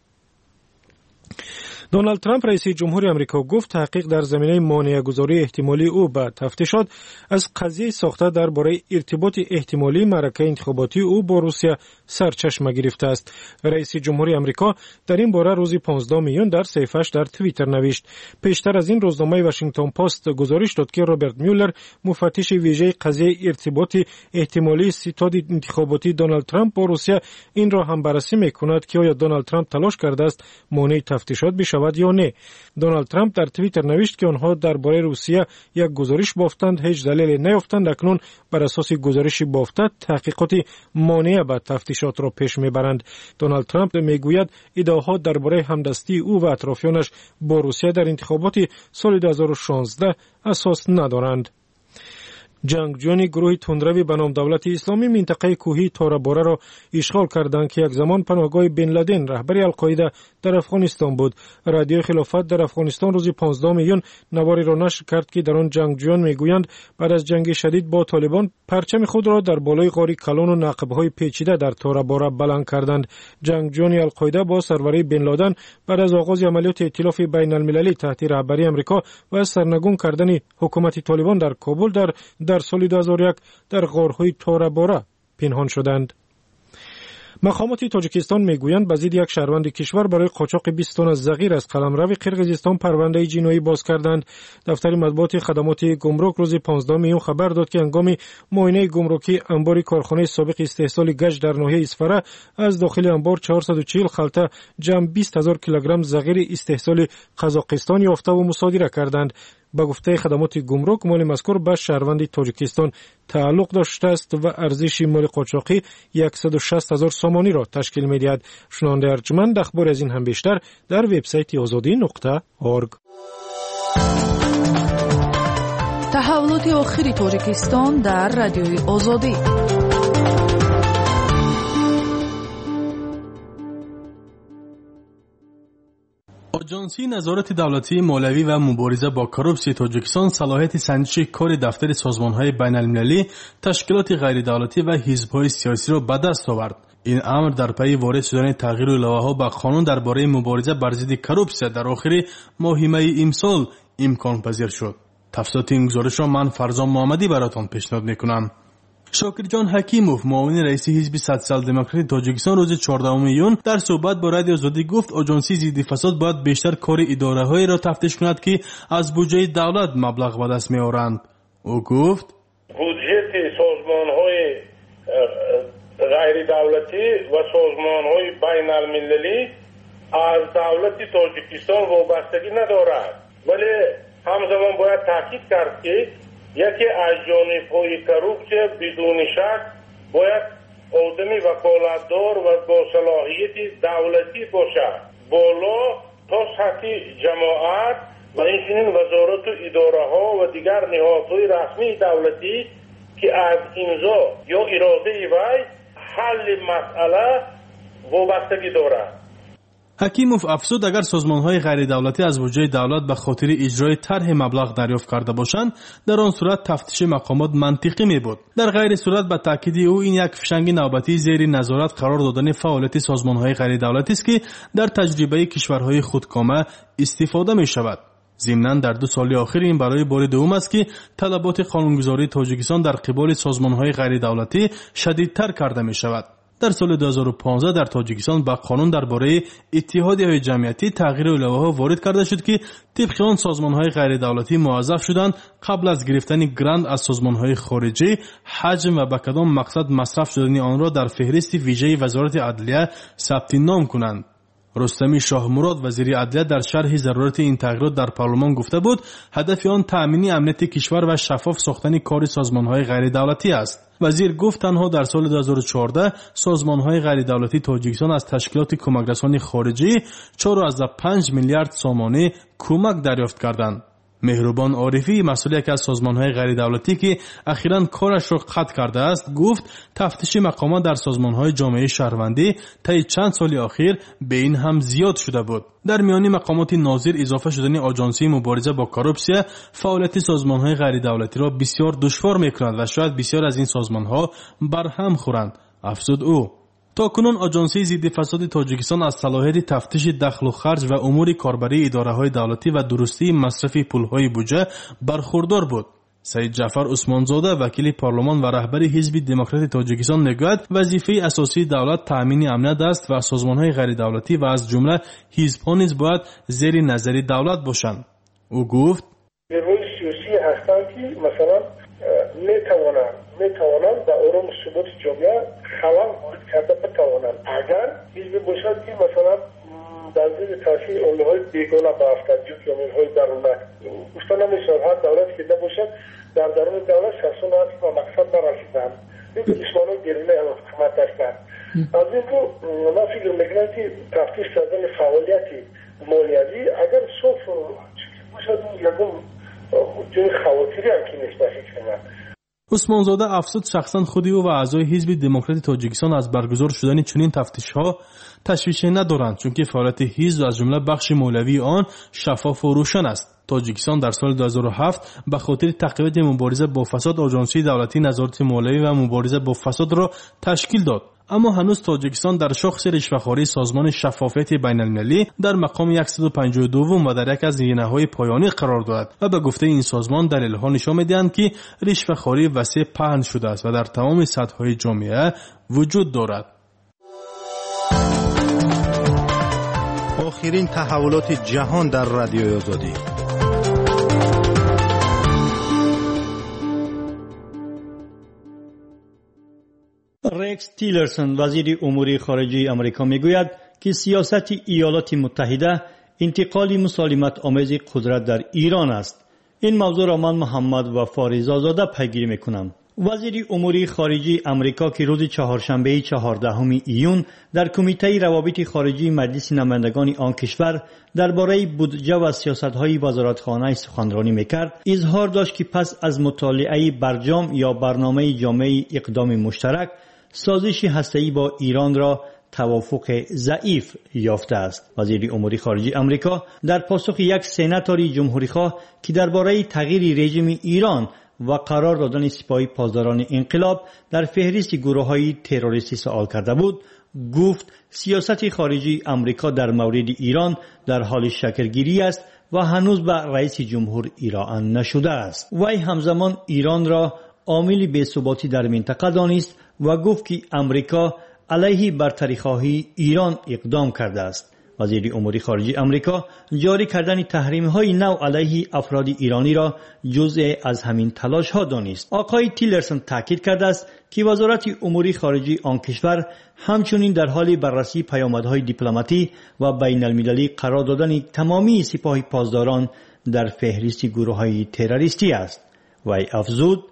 دونالد ترامپ رئیس جمهوری آمریکا گفت تحقیق در زمینه مانع‌گذاری احتمالی او به تفتیشات از قضیه ساخته درباره ارتباط احتمالی معرکه انتخاباتی او با روسیه سرچشمه گرفته است. رئیس جمهوری آمریکا در این باره روز پانزدهم ایون در صفحه‌اش در توییتر نوشت. پیشتر از این روزنامه واشنگتن پست گزارش داد که رابرت میولر مفتش ویژه قضیه ارتباط احتمالی ستاد انتخاباتی دونالد ترامپ با روسیه این را هم بررسی می‌کند که آیا دونالد ترامپ تلاش کرده است مانع تفتیشات بشود یا نه. دونالد ترامپ در توییتر نوشت که آنها درباره روسیه یک گزارش بافتند، هیچ دلیل نیافتند، اکنون بر اساس گزارشی بافته تحقیقات مانع به تفتیشات را پیش میبرند. دونالد ترامپ میگوید ادعاها درباره همدستی او و اطرافیانش با روسیه در انتخابات سال دو هزار و شانزده اساس ندارند. جنگجویان گروه تندروی به نام دولت اسلامی منطقه کوهی تورا بورا را اشغال کردند که یک زمان پناهگاه بن لادن رهبر القاعده در افغانستان بود. رادیو خلافت در افغانستان روز پانزدهم ایون نواری را نشر کرد که در آن جنگجویان میگویند بعد از جنگ شدید با طالبان پرچم خود را در بالای غار کلان و نقب‌های پیچیده در تورا بورا بلند کردند. جنگجویان القاعده با سروری بن لادن بعد از آغاز عملیات ائتلاف بین المللی تحت رهبری آمریکا و سرنگون کردن حکومت طالبان در کابل در در سال دو هزار و یک در غارهای تورا بورا پنهان شدند. مقامات تاجیکستان میگویند به ضد یک شهروند کشور برای قاچاق بیست تن زغیر از قلمرو قرقیزستان پرونده جنایی باز کردند. دفتر مطبوعات خدمات گمرک روز پانزدهم ایون خبر داد که هنگام معاینه گمرکی انبار کارخانه سابق استحصال گچ در ناحیه اسفره از داخل انبار چهارصد و چهل خلطه جمع بیست هزار کیلوگرم زغیر استحصال قزاقستان یافته و مصادره کردند. با گفته خدمات گمرک مال مذکور به شهروند تاجیکستان تعلق داشته است و ارزش مال قاچاقی صد و شصت هزار سامانی را تشکیل می‌دهد. شنونده ارجمند اخبار از این هم بیشتر در وبسایت آزادی نقطه اورگ. تحولات آخر تاجیکستان در رادیوی آزادی. آژانسی نظارت دولتی مالوی و مبارزه با کروپسی تاجیکستان صلاحیت سنجش کار دفتر سازمان‌های بین‌المللی، تشکیلات غیر دولتی و حزب‌های سیاسی را به دست آورد. این امر در پی وارد شدن تغییر الائه‌ها به قانون درباره مبارزه بر ضد کروپسیا در آخر ماه می امسال امکان پذیر شد. تفصیلات این گزارش را من فرزان محمدی براتون پیشنهاد میکنم. شاکرجان حکیموف معاون رئیس حزب سوسیال دموکرات تاجیکستان روز چهاردهم ایون در صحبت با رادیو آزادی گفت آژانسی ضد فساد باید بیشتر کار اداره‌هایی را تفتیش کند که از بودجه دولت مبلغ به دست می‌آورند. او گفت بودجه سازمان‌های غیر دولتی و سازمان‌های بین المللی از دولت تاجیکستان وابستگی ندارد، ولی همزمان باید تاکید کرد که یکی از جانب‌های کروپسیا بدون شک باید آدمی وکالتدار و با صلاحیت دولتی باشد، بالا تا سطح جماعت و همچنین وزارت و اداره‌ها و دیگر نهادهای رسمی دولتی که از امضا یا اراده وی حل مسئله وابستگی دارد. حکیموف افزود اگر سازمان‌های غیر دولتی از بودجه دولت به خاطر اجرای طرح مبلغ دریافت کرده باشند، در آن صورت تفتیش مقامات منطقی می‌بود. در غیر صورت به تاکید او این یک فشنگ نوبتی زیر نظارت قرار دادن فعالیت سازمان‌های غیر دولتی است که در تجربه کشورهای خودکامه استفاده می‌شود. ضمناً در دو سال اخیر این برای بار دوم است که طلبات قانونگذاری تاجیکستان در قبال سازمان‌های غیر دولتی شدیدتر کرده می‌شود. در سال دو هزار و پانزده در تاجیکستان به قانون درباره اتحادیه‌های جمعیتی تغییر الائه‌ها وارد کرده شد که طبق آن سازمان‌های غیر دولتی موظف شدند قبل از گرفتن گرانت از سازمان‌های خارجی حجم و به کدام مقصد مصرف شدن آن را در فهرست ویژه وزارت عدلیه ثبت نام کنند. رستمی شاه مراد وزیر عدلیه در شرح ضرورت این تغییرات در پارلمان گفته بود هدف آن تأمین امنیت کشور و شفاف ساختن کار سازمان‌های غیر دولتی است. وزیر گفت تنها در سال دو هزار و چهارده سازمان‌های غیر دولتی تاجیکستان از تشکیلات کمکرسانی خارجی چهار و پنج میلیارد سامانه کمک دریافت کردند. مهربان عارفی مسئول یکی از سازمان‌های غیر دولتی که اخیراً کارش را قطع کرده است گفت تفتیش مقامات در سازمان‌های جامعه شهروندی طی چند سال اخیر به این هم زیاد شده بود. در میان مقامات ناظر اضافه شدن آژانسی مبارزه با کروپسیا فعالیت سازمان‌های غیر دولتی را بسیار دشوار می‌کند و شاید بسیار از این سازمان‌ها برهم خورند. افزود او تاکنون آژانسی ضد فساد تاجیکستان از صلاحیت تفتیش دخل و خرج و امور کاربری اداره‌های دولتی و درستی مصرف پول‌های بودجه برخوردار بود. سید جعفر عثمانزاده وکیل پارلمان و رهبر حزب دموکرات تاجیکستان میگوید وظیفه اساسی دولت تأمین امنیت است و سازمان‌های غیر دولتی و از جمله حزب‌ها نیز باید زیر نظر دولت باشند. او گفت نیروی سیاسی هستند که مثلا میتوانند میتوانند به آرام ثبات جامعه خلل وارد کرده بتوانند اگر حزبی باشد که مثلا در زیر تاثیر اولهای بیگانه بافتد یا اولهای درونه گفتن نمیشود هر دولت که نباشد در درون دولت شخصان هست و مقصد نرسیدند این دشمنان گرینه حکومت هستند. از این رو من فکر میکنم که تفتیش کردن فعالیت مالیوی اگر صوف باشد یکم جای خواطری هم که نیست فکر کنم. عثمانزاده افزود شخصا خودی او و اعضای حزب دموکرات تاجیکستان از برگزار شدن چنین تفتیش‌ها تشویش ندارند چون که فعالیت حزب از جمله بخش مولوی آن شفاف و روشن است. تاجیکستان در سال دو هزار و هفت به خاطر تقویت مبارزه با فساد آژانسی دولتی نظارت مولوی و مبارزه با فساد را تشکیل داد. اما هنوز تاجیکستان در شاخص رشوه‌خواری سازمان شفافیت بین‌المللی در مقام صد و پنجاه و دو و در یک از زینه‌های پایانی قرار دارد و به گفته این سازمان دلایل‌ها نشان می‌دهند که رشوه‌خواری وسیع پهن شده است و در تمام سطح‌های جامعه وجود دارد. آخرین تحولات جهان در رادیوی آزادی. رکس تیلرسون وزیر امور خارجه آمریکا میگوید که سیاست ایالات متحده انتقال مسالمت آمیز قدرت در ایران است. این موضوع را من محمد و فاریزاده پیگیری میکنم. وزیر امور خارجه آمریکا که روز چهارشنبه چهاردهم ایون در کمیته روابط خارجی مجلس نمایندگان آن کشور درباره بودجه و سیاست‌های وزارتخانه سخنرانی میکرد، اظهار داشت که پس از مطالعه برجام یا برنامه جامع اقدام مشترک، سازش هسته‌ای با ایران را توافق ضعیف یافته است. وزیر امور خارجه آمریکا در پاسخ یک سناتور جمهوری‌خواه که درباره تغییر رژیم ایران و قرار دادن سپاهی پاسداران انقلاب در فهرست گروه‌های تروریستی سوال کرده بود، گفت سیاست خارجی امریکا در مورد ایران در حال شکل‌گیری است و هنوز به رئیس جمهور ارائه نشده است. وی همزمان ایران را عامل بی‌ثباتی در منطقه دانست و گفت که امریکا علیه برتری‌خواهی ایران اقدام کرده است. وزیر امور خارجه امریکا جاری کردن تحریم‌های نو علیه افراد ایرانی را جزء از همین تلاش‌ها دانست. آقای تیلرسن تاکید کرده است که وزارت امور خارجه آن کشور همچنین در حال بررسی پیامدهای دیپلماتی و بین‌المللی قرار دادن تمامی سپاه پاسداران در فهرست گروه‌های تروریستی است. وی افزود: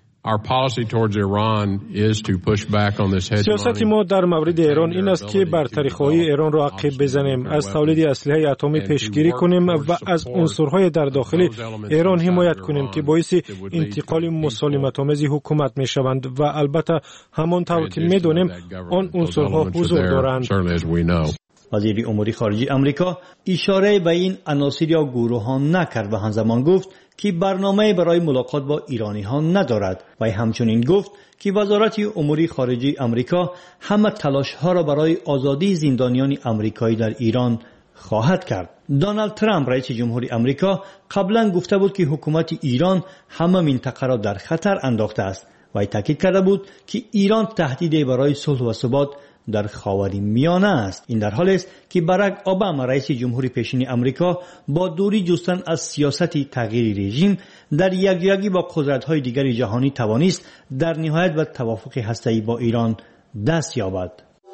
سیاست ما در مورد ایران این است که برتری‌خواهی ایران را عقب بزنیم، از تولید اسلحه اتمی پیشگیری کنیم و از عنصرهای در داخل ایران حمایت کنیم که باعث انتقال مسالمت‌آمیز حکومت می‌شوند و البته همانطور که می‌دانیم آن عنصرها حضور دارند. وزیر امور خارجه امریکا اشاره به این عناصر یا گروهان نکرد و همزمان گفت که برنامه برای ملاقات با ایرانی ها ندارد و همچنین گفت که وزارت امور خارجه امریکا همه تلاش ها را برای آزادی زندانیان امریکایی در ایران خواهد کرد. دونالد ترامپ رئیس جمهور امریکا قبلا گفته بود که حکومت ایران همه منطقه را در خطر انداخته است و تاکید کرده بود که ایران تهدیدی برای صلح و ثبات در خاورمیانه است. این در حالی است که باراک اوباما رئیس جمهور پیشین امریکا با دوری جستن از سیاست تغییر رژیم در یکجایی با قدرت‌های دیگر جهانی توانست در نهایت به توافق هسته‌ای با ایران دست یابد.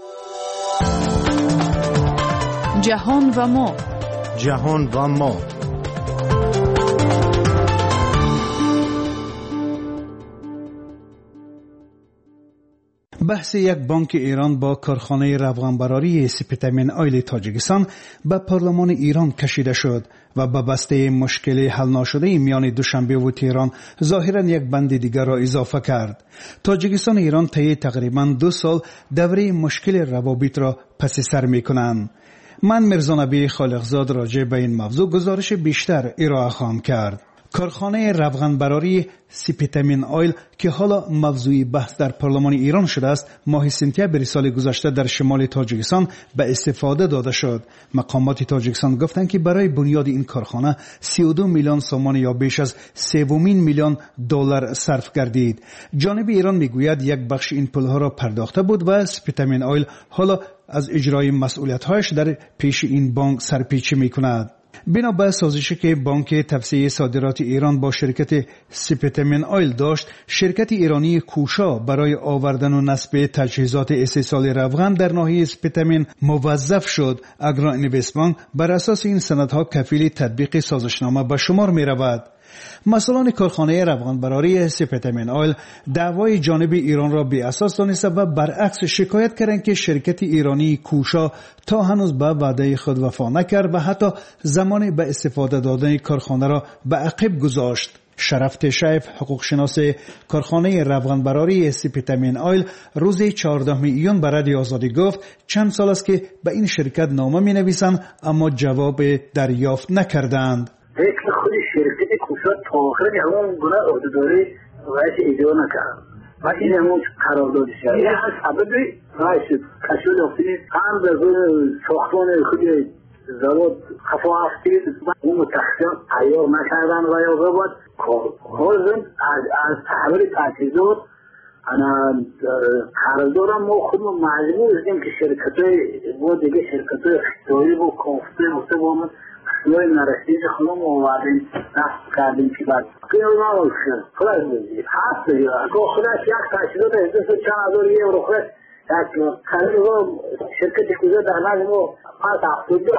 جهان و ما جهان و ما بحث یک بانک ایران با کارخانه روغنبراری سپیتامین آیل تاجیکستان به پارلمان ایران کشیده شد و به بسته مشکل حل نشده میان دوشنبه و تهران ظاهرا یک بند دیگر را اضافه کرد. تاجیکستان و ایران طی تقریبا دو سال دوره مشکل روابط را پس سر می کنند. من مرزا نبی خالقزاد راجع به این موضوع گزارش بیشتر ارائه خواهم کرد. کارخانه روغنبراری سپیتامین آیل که حالا موضوع بحث در پارلمان ایران شده است، ماه سپتامبر سال گذشته در شمال تاجیکستان به استفاده داده شد. مقامات تاجیکستان گفتند که برای بنیاد این کارخانه سی و دو میلیون سومان یا بیش از سومین میلیون دلار صرف گردید. جانب ایران میگوید یک بخش این پولها را پرداخته بود و سپیتامین آیل حالا از اجرای مسئولیت‌هایش در پیش این بانک سرپیچی می‌کند. بنا به سازشی که بانک توسعه صادرات ایران با شرکت سپیتامین آیل داشت، شرکت ایرانی کوشا برای آوردن و نصب تجهیزات استیصال روغن در ناحیه سپیتامین موظف شد. اگرا اینوستمنت بر اساس این سندها کفیل تطبیق سازشنامه به شمار می رود. مسئولان کارخانه روغنبراری سپیتامین آیل دعوای جانب ایران را بی اساس دانسته و برعکس شکایت کردند که شرکت ایرانی کوشا تا هنوز به وعده خود وفا نکرد و حتی زمان به استفاده دادن کارخانه را به عقب گذاشت. شرف تشایف حقوق شناس کارخانه روغنبراری سپیتامین آیل روز چهاردهم ایون به رادیو آزادی گفت چند سال است که به این شرکت نامه می نویسند اما جواب دریافت نکردند. تا آخر همون گناه عهدهداری رئیس اجرا نکرد و این همون قرارداد شد. این از سبب رئیس کشور افتید هم به ساختمان خود زواد خفا افتید و اون متخصصان عیار نکردن و یا بود کارزن از تحول تجهیزات انا قرارداد ما خودمون مجبور هستیم که شرکت‌های و دیگه شرکت‌های اختیاری و کافته و با نوع نرسیج خودم آوردیم نفت کردیم که بعد قیمه نموشن خلاص بزید هست بگیر اگه خودش یک تشکیلات ازدست و چند هزار یورو خودش یک خلیل رو شرکت کوزه در نظر ما پس هفتاد دو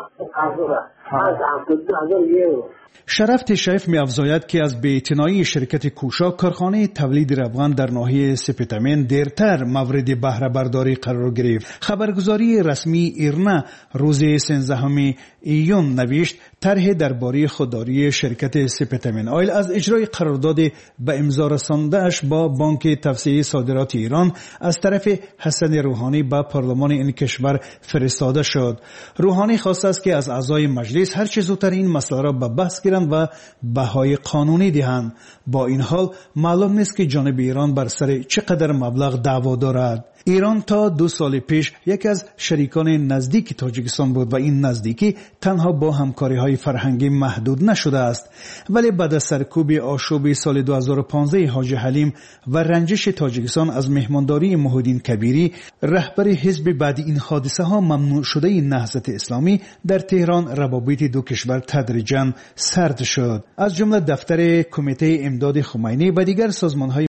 هزار یورو. شرف تشایف می افزاید که از بی‌اعتنایی شرکت کوشا کارخانه تولید روغن در ناحیه سپیتامین دیرتر مورد بهره برداری قرار گرفت. خبرگزاری رسمی ایرنا روز سیزدهم ایون نوشت طرح درباره خودداری شرکت سپیتامین آیل از اجرای قرارداد به امضا رسانده‌اش با بانک توسعه صادرات ایران از طرف حسن روحانی به پارلمان این کشور فرستاده شد. روحانی خواسته است که از اعضای مجلس مجلس هر چه زودتر این مسئله را به بحث گیرند و بهای قانونی دهند. با این حال معلوم نیست که جانب ایران بر سر چقدر مبلغ دعوا دارد. ایران تا دو سال پیش یکی از شریکان نزدیک تاجیکستان بود و این نزدیکی تنها با همکاری های فرهنگی محدود نشده است، ولی بعد از سرکوب آشوب سال دو هزار و پانزده حاجی حلیم و رنجش تاجیکستان از مهمانداری محیدین کبیری، رهبر حزب بعد این حادثه ها ممنوع شده نهضت اسلامی در تهران، روابط دو کشور تدریجاً سرد شد. از جمله دفتر کمیته امداد خمینی و دیگر سازمان های